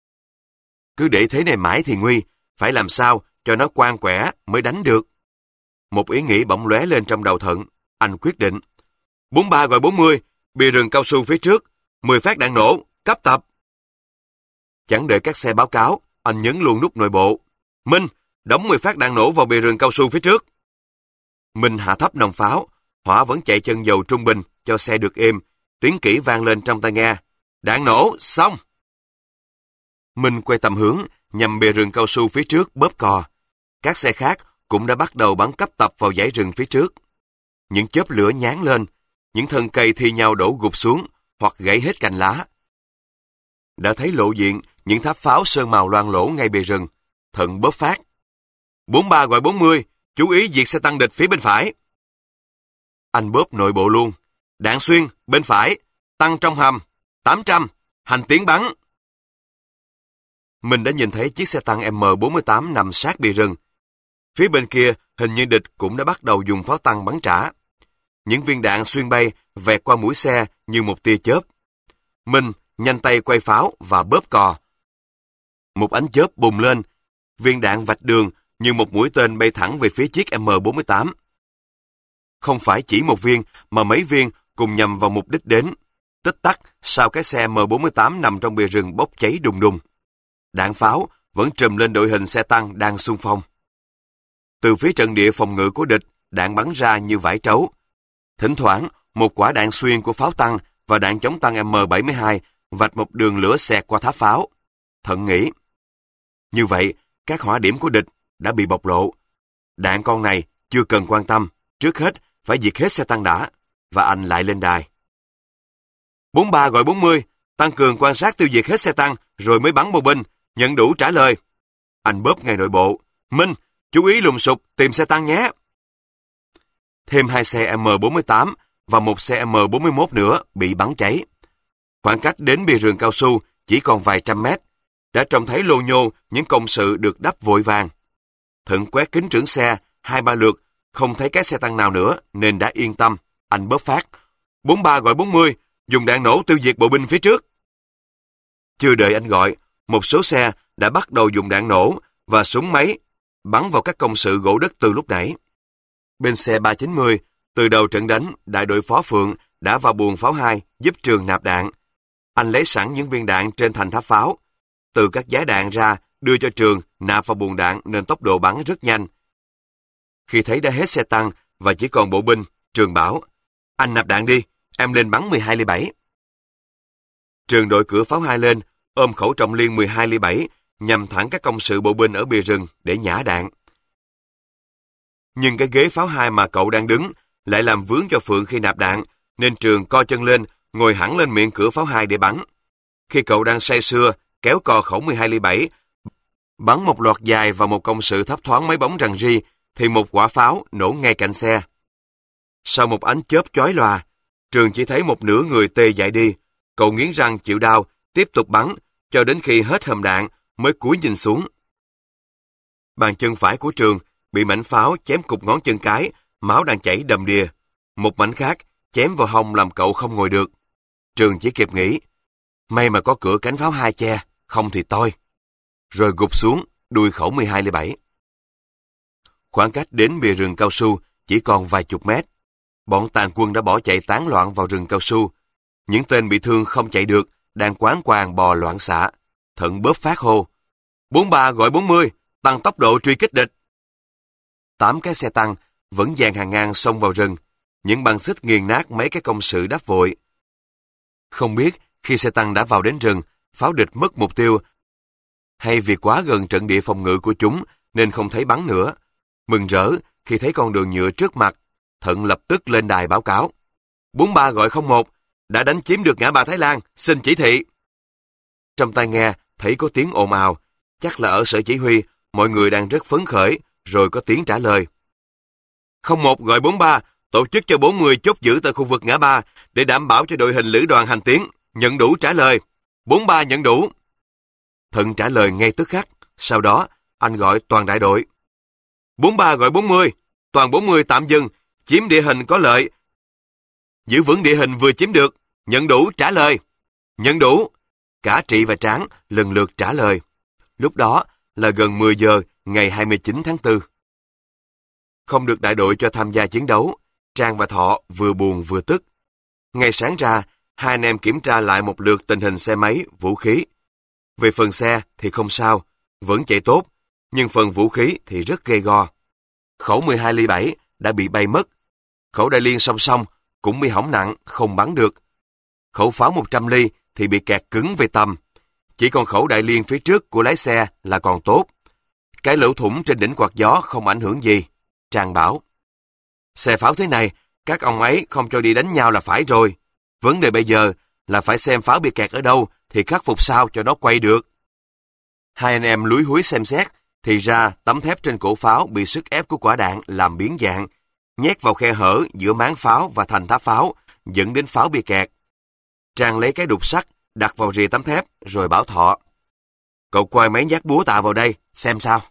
Cứ để thế này mãi thì nguy, phải làm sao cho nó qoan quẻ mới đánh được. Một ý nghĩ bỗng lóe lên trong đầu Thận, anh quyết định. 43 gọi 40, bìa rừng cao su phía trước, 10 phát đạn nổ, cấp tập. Chẳng đợi các xe báo cáo, anh nhấn luôn nút nội bộ. Minh, đóng 10 phát đạn nổ vào bìa rừng cao su phía trước. Minh hạ thấp nòng pháo, Hỏa vẫn chạy chân dầu trung bình cho xe được êm, tiếng kỹ vang lên trong tai nghe. Đạn nổ, xong! Minh quay tầm hướng, nhằm bìa rừng cao su phía trước bóp cò. Các xe khác cũng đã bắt đầu bắn cấp tập vào dãy rừng phía trước. Những chớp lửa nhán lên, những thân cây thi nhau đổ gục xuống, hoặc gãy hết cành lá. Đã thấy lộ diện những tháp pháo sơn màu loang lổ ngay bìa rừng, Thận bóp phát. 43 gọi 40, chú ý diệt xe tăng địch phía bên phải. Anh bóp nội bộ luôn. Đạn xuyên, bên phải, tăng trong hầm, 800, hành tiến bắn. Mình đã nhìn thấy chiếc xe tăng M48 nằm sát bìa rừng. Phía bên kia, hình như địch cũng đã bắt đầu dùng pháo tăng bắn trả. Những viên đạn xuyên bay, vẹt qua mũi xe như một tia chớp. Mình nhanh tay quay pháo và bóp cò. Một ánh chớp bùng lên, viên đạn vạch đường như một mũi tên bay thẳng về phía chiếc M48. Không phải chỉ một viên, mà mấy viên cùng nhằm vào mục đích đến. Tích tắc, sau cái xe M48 nằm trong bìa rừng bốc cháy đùng đùng. Đạn pháo vẫn trùm lên đội hình xe tăng đang xung phong. Từ phía trận địa phòng ngự của địch, đạn bắn ra như vải trấu. Thỉnh thoảng, một quả đạn xuyên của pháo tăng và đạn chống tăng M72 vạch một đường lửa xẹt qua tháp pháo. Thận nghĩ. Như vậy, các hỏa điểm của địch đã bị bộc lộ. Đạn con này chưa cần quan tâm, trước hết phải diệt hết xe tăng đã, và anh lại lên đài. 43 gọi 40, tăng cường quan sát tiêu diệt hết xe tăng, rồi mới bắn bộ binh, nhận đủ trả lời. Anh bóp ngay nội bộ. Minh, chú ý lùng sục tìm xe tăng nhé. Thêm 2 xe M48 và một xe M41 nữa bị bắn cháy. Khoảng cách đến bìa rừng cao su chỉ còn vài trăm mét. Đã trông thấy lô nhô những công sự được đắp vội vàng. Thận quét kính trưởng xe 2-3 lượt Không thấy cái xe tăng nào nữa nên đã yên tâm. Anh bóp phát. 43 gọi 40, dùng đạn nổ tiêu diệt bộ binh phía trước. Chưa đợi anh gọi, một số xe đã bắt đầu dùng đạn nổ và súng máy bắn vào các công sự gỗ đất từ lúc nãy. Bên xe 390, từ đầu trận đánh, đại đội Phó Phượng đã vào buồng pháo 2 giúp Trường nạp đạn. Anh lấy sẵn những viên đạn trên thành tháp pháo, từ các giá đạn ra đưa cho Trường nạp vào buồng đạn nên tốc độ bắn rất nhanh. Khi thấy đã hết xe tăng và chỉ còn bộ binh, Trường bảo, anh nạp đạn đi, em lên bắn 12 ly 7. Trường đội cửa pháo 2 lên, ôm khẩu trọng liên 12 ly 7, nhằm thẳng các công sự bộ binh ở bìa rừng để nhả đạn. Nhưng cái ghế pháo 2 mà cậu đang đứng lại làm vướng cho Phượng khi nạp đạn, nên Trường co chân lên, ngồi hẳn lên miệng cửa pháo 2 để bắn. Khi cậu đang say sưa, kéo cò khẩu 12 ly 7, bắn một loạt dài vào một công sự thấp thoáng mấy bóng rằn ri, thì một quả pháo nổ ngay cạnh xe. Sau một ánh chớp chói lòa, Trường chỉ thấy một nửa người tê dại đi. Cậu nghiến răng chịu đau, tiếp tục bắn, cho đến khi hết hầm đạn mới cúi nhìn xuống. Bàn chân phải của Trường bị mảnh pháo chém cụt ngón chân cái, máu đang chảy đầm đìa. Một mảnh khác chém vào hông làm cậu không ngồi được. Trường chỉ kịp nghĩ, may mà có cửa cánh pháo 2 che, không thì tôi. Rồi gục xuống, đuôi khẩu 12 ly 7. Khoảng cách đến bìa rừng cao su chỉ còn vài chục mét. Bọn tàn quân đã bỏ chạy tán loạn vào rừng cao su. Những tên bị thương không chạy được, đang quáng quàng bò loạn xạ. Thận bóp phát hô. 43 gọi 40, tăng tốc độ truy kích địch. 8 cái xe tăng vẫn dàn hàng ngang xông vào rừng. Những băng xích nghiền nát mấy cái công sự đáp vội. Không biết khi xe tăng đã vào đến rừng, pháo địch mất mục tiêu, hay vì quá gần trận địa phòng ngự của chúng nên không thấy bắn nữa. Mừng rỡ khi thấy con đường nhựa trước mặt, Thận lập tức lên đài báo cáo. 43 gọi 01, đã đánh chiếm được ngã ba Thái Lan, xin chỉ thị. Trong tai nghe thấy có tiếng ồn ào, chắc là ở sở chỉ huy, mọi người đang rất phấn khởi, rồi có tiếng trả lời. 01 gọi 43, tổ chức cho 40 chốt giữ tại khu vực ngã ba để đảm bảo cho đội hình lữ đoàn hành tiến. Nhận đủ trả lời. 43 nhận đủ. Thận trả lời ngay tức khắc, sau đó anh gọi toàn đại đội. 43 gọi 40, toàn 40 tạm dừng, chiếm địa hình có lợi. Giữ vững địa hình vừa chiếm được, nhận đủ trả lời. Nhận đủ. Cả Trị và Tráng lần lượt trả lời. Lúc đó là gần 10 giờ ngày 29 tháng 4. Không được đại đội cho tham gia chiến đấu, Trang và Thọ vừa buồn vừa tức. Ngày sáng ra, hai anh em kiểm tra lại một lượt tình hình xe máy, vũ khí. Về phần xe thì không sao, vẫn chạy tốt, nhưng phần vũ khí thì rất gay go. Khẩu 12 ly 7 đã bị bay mất. Khẩu đại liên song song cũng bị hỏng nặng, không bắn được. Khẩu pháo 100 ly thì bị kẹt cứng về tầm. Chỉ còn khẩu đại liên phía trước của lái xe là còn tốt. Cái lỗ thủng trên đỉnh quạt gió không ảnh hưởng gì. Trang bảo, xe pháo thế này, các ông ấy không cho đi đánh nhau là phải rồi. Vấn đề bây giờ là phải xem pháo bị kẹt ở đâu thì khắc phục sao cho nó quay được. Hai anh em lúi húi xem xét, thì ra tấm thép trên cổ pháo bị sức ép của quả đạn làm biến dạng, nhét vào khe hở giữa máng pháo và thành tháp pháo, dẫn đến pháo bị kẹt. Trang lấy cái đục sắt đặt vào rìa tấm thép rồi bảo Thọ, cậu quay mấy nhát búa tạ vào đây, xem sao.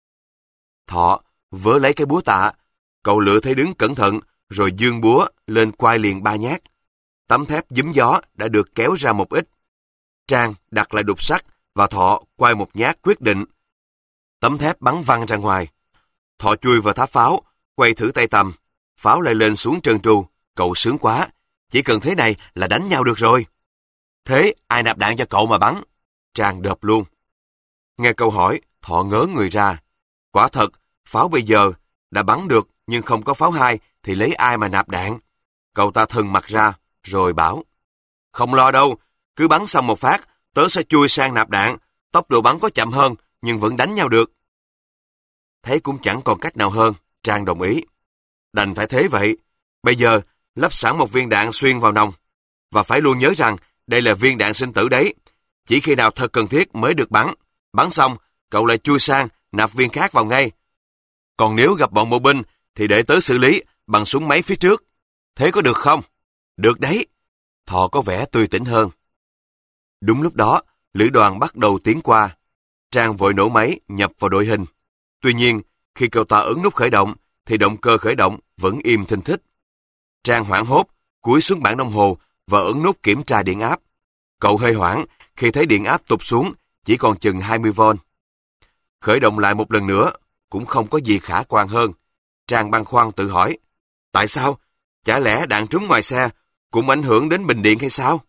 Thọ vớ lấy cái búa tạ, cậu lựa thấy đứng cẩn thận rồi giương búa lên quay liền 3 nhát. Tấm thép giúm gió đã được kéo ra một ít. Trang đặt lại đục sắt và Thọ quay một nhát quyết định. Tấm thép bắn văng ra ngoài. Thọ chui vào tháp pháo, quay thử tay tầm. Pháo lại lên xuống trơn tru. Cậu sướng quá. Chỉ cần thế này là đánh nhau được rồi. Thế ai nạp đạn cho cậu mà bắn? Trang đợp luôn. Nghe câu hỏi, Thọ ngớ người ra. Quả thật, pháo bây giờ đã bắn được nhưng không có pháo 2 thì lấy ai mà nạp đạn? Cậu ta thừng mặt ra, rồi bảo. Không lo đâu, cứ bắn xong một phát, tớ sẽ chui sang nạp đạn. Tốc độ bắn có chậm hơn, nhưng vẫn đánh nhau được. Thấy cũng chẳng còn cách nào hơn, Trang đồng ý. Đành phải thế vậy. Bây giờ, lắp sẵn một viên đạn xuyên vào nòng. Và phải luôn nhớ rằng, đây là viên đạn sinh tử đấy. Chỉ khi nào thật cần thiết mới được bắn. Bắn xong, cậu lại chui sang, nạp viên khác vào ngay. Còn nếu gặp bọn bộ binh, thì để tớ xử lý bằng súng máy phía trước. Thế có được không? Được đấy. Thọ có vẻ tươi tỉnh hơn. Đúng lúc đó, lữ đoàn bắt đầu tiến qua. Trang vội nổ máy nhập vào đội hình. Tuy nhiên, khi cậu ta ấn nút khởi động, thì động cơ khởi động vẫn im thinh thích. Trang hoảng hốt, cúi xuống bảng đồng hồ và ấn nút kiểm tra điện áp. Cậu hơi hoảng khi thấy điện áp tụt xuống, chỉ còn chừng 20V. Khởi động lại một lần nữa, cũng không có gì khả quan hơn. Trang băn khoăn tự hỏi, tại sao? Chả lẽ đạn trúng ngoài xe cũng ảnh hưởng đến bình điện hay sao?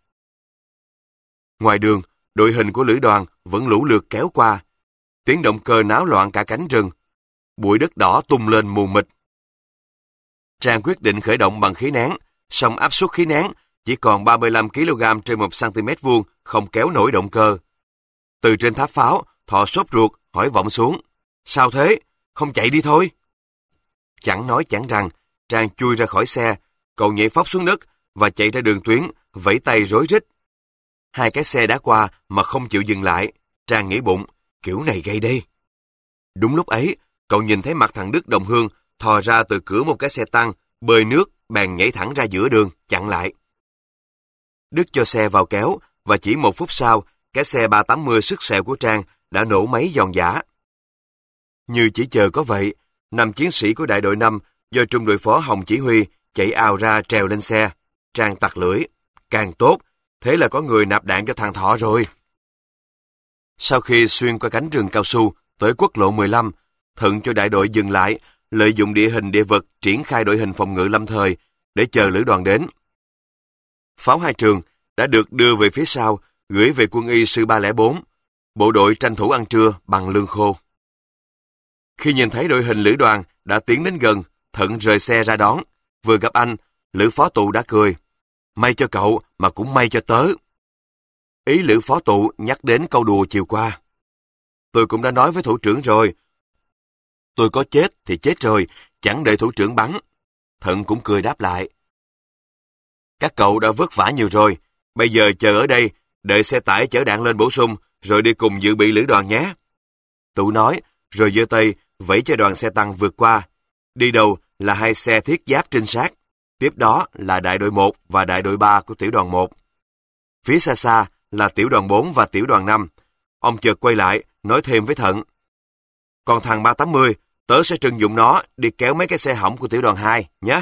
Ngoài đường, đội hình của lữ đoàn vẫn lũ lượt kéo qua. Tiếng động cơ náo loạn cả cánh rừng. Bụi đất đỏ tung lên mù mịt. Trang quyết định khởi động bằng khí nén, song áp suất khí nén chỉ còn 35 kg trên 1 cm vuông, không kéo nổi động cơ. Từ trên tháp pháo, Thọ sốt ruột hỏi vọng xuống, sao thế? Không chạy đi thôi? Chẳng nói chẳng rằng, Trang chui ra khỏi xe, cậu nhảy phóc xuống đất và chạy ra đường tuyến, vẫy tay rối rít. Hai cái xe đã qua mà không chịu dừng lại. Trang nghĩ bụng, kiểu này gây đi. Đúng lúc ấy, cậu nhìn thấy mặt thằng Đức đồng hương thò ra từ cửa một cái xe tăng, bơi nước, bèn nhảy thẳng ra giữa đường, chặn lại. Đức cho xe vào kéo, và chỉ 1 phút sau, cái xe 380 sức xẹo của Trang đã nổ máy giòn giã. Như chỉ chờ có vậy, 5 chiến sĩ của đại đội 5 do trung đội phó Hồng chỉ huy chạy ào ra trèo lên xe. Trang tặc lưỡi, càng tốt, thế là có người nạp đạn cho thằng Thọ rồi. Sau khi xuyên qua cánh rừng cao su tới quốc lộ 15, thuận cho đại đội dừng lại, lợi dụng địa hình địa vật triển khai đội hình phòng ngự lâm thời để chờ lữ đoàn đến. Pháo hai trường đã được đưa về phía sau, gửi về quân y sư 304. Bộ đội tranh thủ ăn trưa bằng lương khô. Khi nhìn thấy đội hình lữ đoàn đã tiến đến gần, Thận rời xe ra đón. Vừa gặp anh, Lữ phó tụ đã cười. May cho cậu mà cũng may cho tớ. Ý Lữ phó tụ nhắc đến câu đùa chiều qua. Tôi cũng đã nói với thủ trưởng rồi. Tôi có chết thì chết rồi, chẳng đợi thủ trưởng bắn. Thận cũng cười đáp lại. Các cậu đã vất vả nhiều rồi, bây giờ chờ ở đây, đợi xe tải chở đạn lên bổ sung, rồi đi cùng dự bị lữ đoàn nhé. Tụ nói, rồi giơ tay, vẫy cho đoàn xe tăng vượt qua. Đi đầu là 2 xe thiết giáp trinh sát, tiếp đó là đại đội 1 và đại đội 3 của tiểu đoàn 1. Phía xa xa là tiểu đoàn 4 và tiểu đoàn 5. Ông chợt quay lại, nói thêm với Thận. Còn thằng 380, tớ sẽ trưng dụng nó đi kéo mấy cái xe hỏng của tiểu đoàn 2, nhé.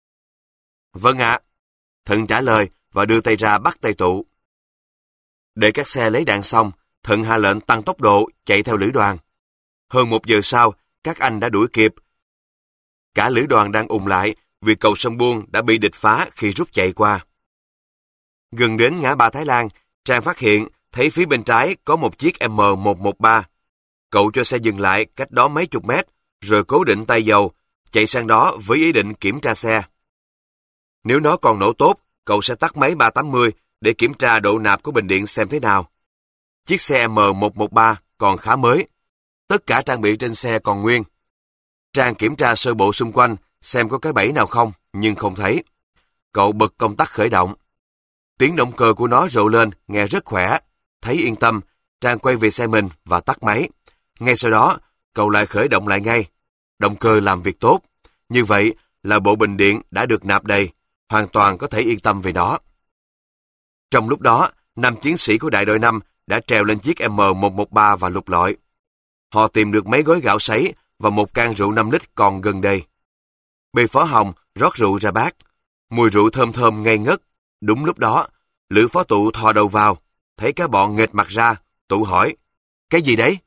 Vâng ạ. Thận trả lời và đưa tay ra bắt tay Tụ. Để các xe lấy đạn xong, Thận hạ lệnh tăng tốc độ chạy theo lữ đoàn. Hơn 1 giờ sau, các anh đã đuổi kịp. Cả lữ đoàn đang ùn lại vì cầu sông Buông đã bị địch phá khi rút chạy qua. Gần đến ngã ba Thái Lan, Trang phát hiện thấy phía bên trái có một chiếc M113. Cậu cho xe dừng lại cách đó mấy chục mét, rồi cố định tay dầu, chạy sang đó với ý định kiểm tra xe. Nếu nó còn nổ tốt, cậu sẽ tắt máy 380 để kiểm tra độ nạp của bình điện xem thế nào. Chiếc xe M113 còn khá mới. Tất cả trang bị trên xe còn nguyên. Trang kiểm tra sơ bộ xung quanh xem có cái bẫy nào không, nhưng không thấy. Cậu bật công tắc khởi động. Tiếng động cơ của nó rộ lên, nghe rất khỏe. Thấy yên tâm, Trang quay về xe mình và tắt máy. Ngay sau đó, cậu lại khởi động lại ngay. Động cơ làm việc tốt. Như vậy là bộ bình điện đã được nạp đầy, hoàn toàn có thể yên tâm về nó. Trong lúc đó, 5 chiến sĩ của đại đội 5 đã trèo lên chiếc M113 và lục lọi. Họ tìm được mấy gói gạo sấy và một can rượu 5 lít còn gần đây. Bề phó Hồng rót rượu ra bát. Mùi rượu thơm thơm ngây ngất. Đúng lúc đó, Lữ phó Tụ thò đầu vào, thấy cả bọn nghệt mặt ra. Tụ hỏi, cái gì đấy?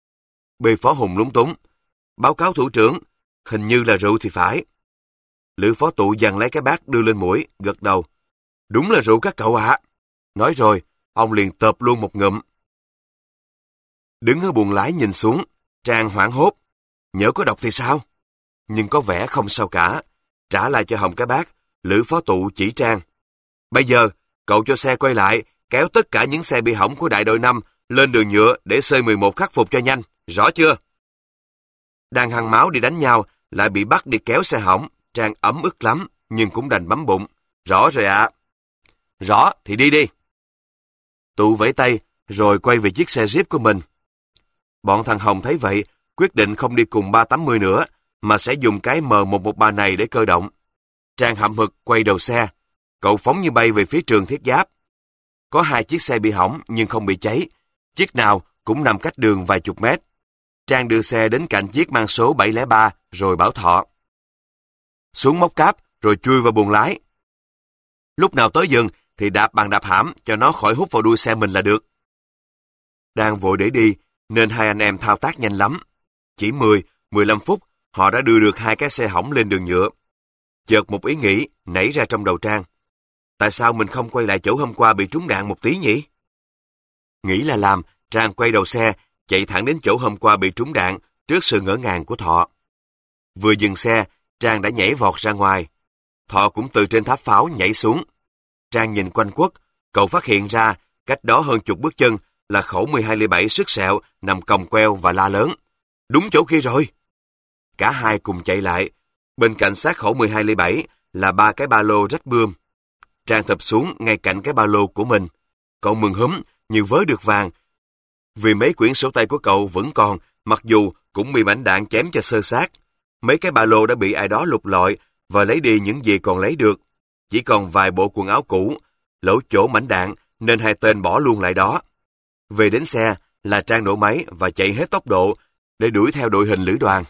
Bề phó Hùng lúng túng. Báo cáo thủ trưởng, hình như là rượu thì phải. Lữ phó Tụ giằng lấy cái bát đưa lên mũi, gật đầu. Đúng là rượu các cậu ạ. Nói rồi, ông liền tợp luôn một ngụm. Đứng ở buồng lái nhìn xuống, Trang hoảng hốt. Nhỡ có độc thì sao? Nhưng có vẻ không sao cả. Trả lại cho Hồng cái bát, Lữ phó Tụ chỉ Trang. Bây giờ, cậu cho xe quay lại, kéo tất cả những xe bị hỏng của đại đội 5 lên đường nhựa để C11 khắc phục cho nhanh. Rõ chưa? Đang hăng máu đi đánh nhau, lại bị bắt đi kéo xe hỏng. Trang ấm ức lắm, nhưng cũng đành bấm bụng. Rõ rồi ạ. Rõ thì đi đi. Tụ vẫy tay, rồi quay về chiếc xe Jeep của mình. Bọn thằng Hồng thấy vậy, quyết định không đi cùng 380 nữa, mà sẽ dùng cái M113 này để cơ động. Trang hậm hực quay đầu xe. Cậu phóng như bay về phía trường thiết giáp. Có 2 chiếc xe bị hỏng nhưng không bị cháy. Chiếc nào cũng nằm cách đường vài chục mét. Trang đưa xe đến cạnh chiếc mang số 703 rồi bảo Thọ. xuống móc cáp rồi chui vào buồng lái. Lúc nào tới dừng thì đạp bằng đạp hãm cho nó khỏi hút vào đuôi xe mình là được. Đang vội để đi nên hai anh em thao tác nhanh lắm. Chỉ 10-15 phút họ đã đưa được hai cái xe hỏng lên đường nhựa. Chợt một ý nghĩ nảy ra trong đầu Trang. Tại sao mình không quay lại chỗ hôm qua bị trúng đạn một tí nhỉ? Nghĩ là làm, Trang quay đầu xe, chạy thẳng đến chỗ hôm qua bị trúng đạn trước sự ngỡ ngàng của Thọ. Vừa dừng xe, Trang đã nhảy vọt ra ngoài. Thọ cũng từ trên tháp pháo nhảy xuống. Trang nhìn quanh quất, cậu phát hiện ra cách đó hơn chục bước chân là khẩu 1207 sức sẹo nằm còng queo và la lớn. Đúng chỗ kia rồi! Cả hai cùng chạy lại. Bên cạnh xác khẩu 1207 là 3 cái ba lô rách bươm. Trang thụp xuống ngay cạnh cái ba lô của mình. Cậu mừng húm như vớ được vàng. Vì mấy quyển sổ tay của cậu vẫn còn, mặc dù cũng bị mảnh đạn chém cho xơ xác. Mấy cái ba lô đã bị ai đó lục lọi và lấy đi những gì còn lấy được. Chỉ còn vài bộ quần áo cũ, lỗ chỗ mảnh đạn nên hai tên bỏ luôn lại đó. Về đến xe là Trang nổ máy và chạy hết tốc độ để đuổi theo đội hình lữ đoàn.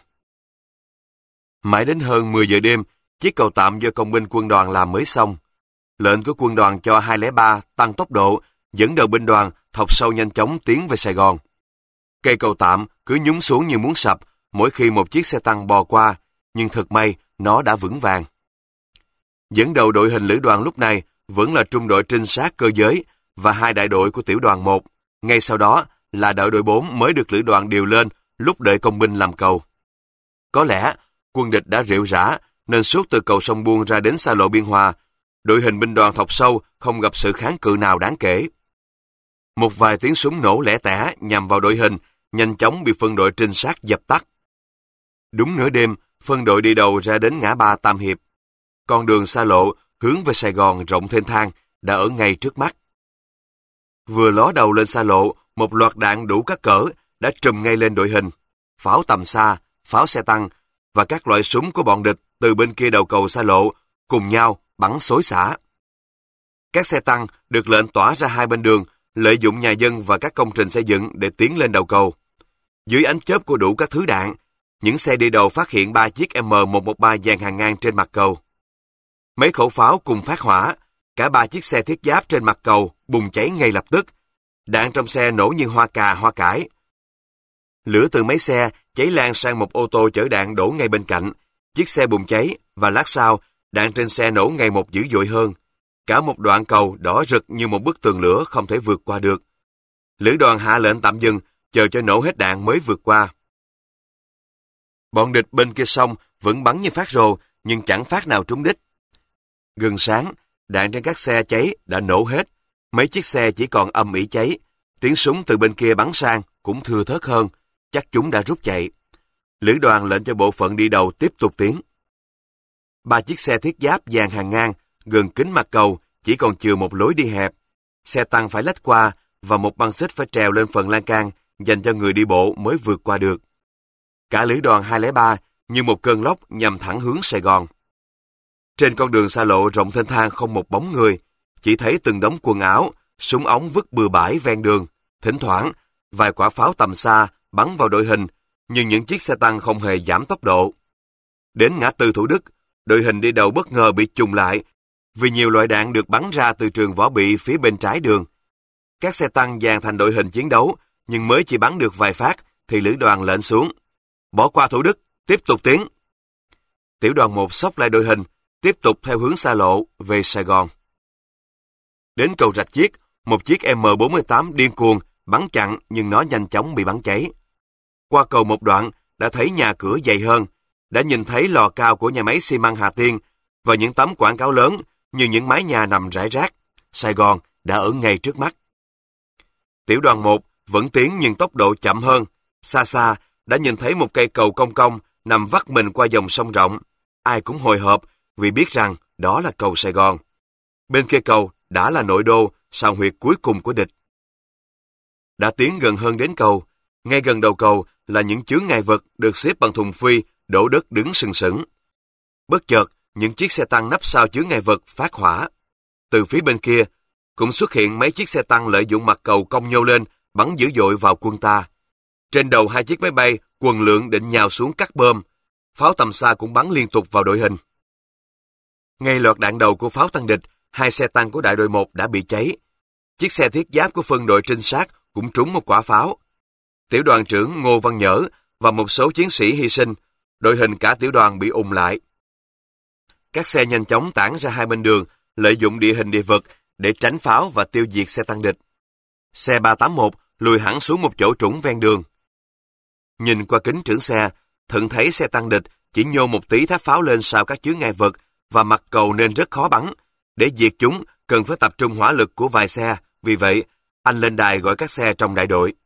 Mãi đến hơn 10 giờ đêm, chiếc cầu tạm do công binh quân đoàn làm mới xong. Lệnh của quân đoàn cho 203 tăng tốc độ, dẫn đầu binh đoàn thọc sâu nhanh chóng tiến về Sài Gòn. Cây cầu tạm cứ nhúng xuống như muốn sập mỗi khi một chiếc xe tăng bò qua, nhưng thật may nó đã vững vàng. Dẫn đầu đội hình lữ đoàn lúc này vẫn là trung đội trinh sát cơ giới và hai đại đội của tiểu đoàn 1. Ngay sau đó là đại đội 4 mới được lữ đoàn điều lên lúc đợi công binh làm cầu. Có lẽ quân địch đã rệu rã nên suốt từ cầu sông Buông ra đến xa lộ Biên Hòa, đội hình binh đoàn thọc sâu không gặp sự kháng cự nào đáng kể. Một vài tiếng súng nổ lẻ tẻ nhằm vào đội hình nhanh chóng bị phân đội trinh sát dập tắt. Đúng nửa đêm, phân đội đi đầu ra đến ngã ba Tam Hiệp. Con đường xa lộ hướng về Sài Gòn rộng thênh thang đã ở ngay trước mắt. Vừa ló đầu lên xa lộ, một loạt đạn đủ các cỡ đã trùm ngay lên đội hình. Pháo tầm xa, pháo xe tăng và các loại súng của bọn địch từ bên kia đầu cầu xa lộ cùng nhau bắn xối xả. Các xe tăng được lệnh tỏa ra hai bên đường, lợi dụng nhà dân và các công trình xây dựng để tiến lên đầu cầu. Dưới ánh chớp của đủ các thứ đạn, những xe đi đầu phát hiện 3 chiếc M113 dàn hàng ngang trên mặt cầu. Mấy khẩu pháo cùng phát hỏa, cả 3 chiếc xe thiết giáp trên mặt cầu bùng cháy ngay lập tức. Đạn trong xe nổ như hoa cà hoa cải. Lửa từ mấy xe cháy lan sang một ô tô chở đạn đổ ngay bên cạnh. Chiếc xe bùng cháy và lát sau, đạn trên xe nổ ngày một dữ dội hơn. Cả một đoạn cầu đỏ rực như một bức tường lửa không thể vượt qua được. Lữ đoàn hạ lệnh tạm dừng, chờ cho nổ hết đạn mới vượt qua. Bọn địch bên kia sông vẫn bắn như phát rồ, nhưng chẳng phát nào trúng đích. Gần sáng, đạn trên các xe cháy đã nổ hết. Mấy chiếc xe chỉ còn âm ỉ cháy. Tiếng súng từ bên kia bắn sang cũng thưa thớt hơn. Chắc chúng đã rút chạy. Lữ đoàn lệnh cho bộ phận đi đầu tiếp tục tiến. 3 chiếc xe thiết giáp dàn hàng ngang gần kính mặt cầu chỉ còn chừa một lối đi hẹp. Xe tăng phải lách qua và một băng xích phải trèo lên phần lan can dành cho người đi bộ mới vượt qua được. Cả lữ đoàn 203 như một cơn lốc nhằm thẳng hướng Sài Gòn. Trên con đường xa lộ rộng thênh thang không một bóng người, chỉ thấy từng đống quần áo, súng ống vứt bừa bãi ven đường. Thỉnh thoảng, vài quả pháo tầm xa bắn vào đội hình, nhưng những chiếc xe tăng không hề giảm tốc độ. Đến ngã tư Thủ Đức, đội hình đi đầu bất ngờ bị trùng lại vì nhiều loại đạn được bắn ra từ trường võ bị phía bên trái đường. Các xe tăng dàn thành đội hình chiến đấu, nhưng mới chỉ bắn được vài phát thì lữ đoàn lệnh xuống. Bỏ qua Thủ Đức, tiếp tục tiến. Tiểu đoàn 1 xốc lại đội hình, tiếp tục theo hướng xa lộ về Sài Gòn. Đến cầu Rạch Chiếc, một chiếc M48 điên cuồng bắn chặn nhưng nó nhanh chóng bị bắn cháy. Qua cầu một đoạn đã thấy nhà cửa dày hơn, đã nhìn thấy lò cao của nhà máy xi măng Hà Tiên và những tấm quảng cáo lớn như những mái nhà nằm rải rác. Sài Gòn đã ở ngay trước mắt. Tiểu đoàn 1 vẫn tiến nhưng tốc độ chậm hơn. Xa xa đã nhìn thấy một cây cầu cong cong nằm vắt mình qua dòng sông rộng. Ai cũng hồi hộp vì biết rằng đó là cầu Sài Gòn. Bên kia cầu đã là nội đô, sào huyệt cuối cùng của địch. Đã tiến gần hơn đến cầu, ngay gần đầu cầu là những chướng ngại vật được xếp bằng thùng phi đổ đất đứng sừng sững. Bất chợt, những chiếc xe tăng nấp sau chướng ngại vật phát hỏa. Từ phía bên kia, cũng xuất hiện mấy chiếc xe tăng lợi dụng mặt cầu cong nhô lên, bắn dữ dội vào quân ta. Trên đầu hai chiếc máy bay, quần lượng định nhào xuống cắt bơm. Pháo tầm xa cũng bắn liên tục vào đội hình. Ngay loạt đạn đầu của pháo tăng địch, 2 xe tăng của đại đội 1 đã bị cháy. Chiếc xe thiết giáp của phân đội trinh sát cũng trúng một quả pháo. Tiểu đoàn trưởng Ngô Văn Nhỡ và một số chiến sĩ hy sinh, đội hình cả tiểu đoàn bị ùn lại. Các xe nhanh chóng tản ra hai bên đường, lợi dụng địa hình địa vật để tránh pháo và tiêu diệt xe tăng địch. Xe 381 lùi hẳn xuống một chỗ trũng ven đường. Nhìn qua kính trưởng xe, Thận thấy xe tăng địch chỉ nhô một tí tháp pháo lên sau các chướng ngại vật và mặt cầu nên rất khó bắn. Để diệt chúng, cần phải tập trung hỏa lực của vài xe. Vì vậy, anh lên đài gọi các xe trong đại đội.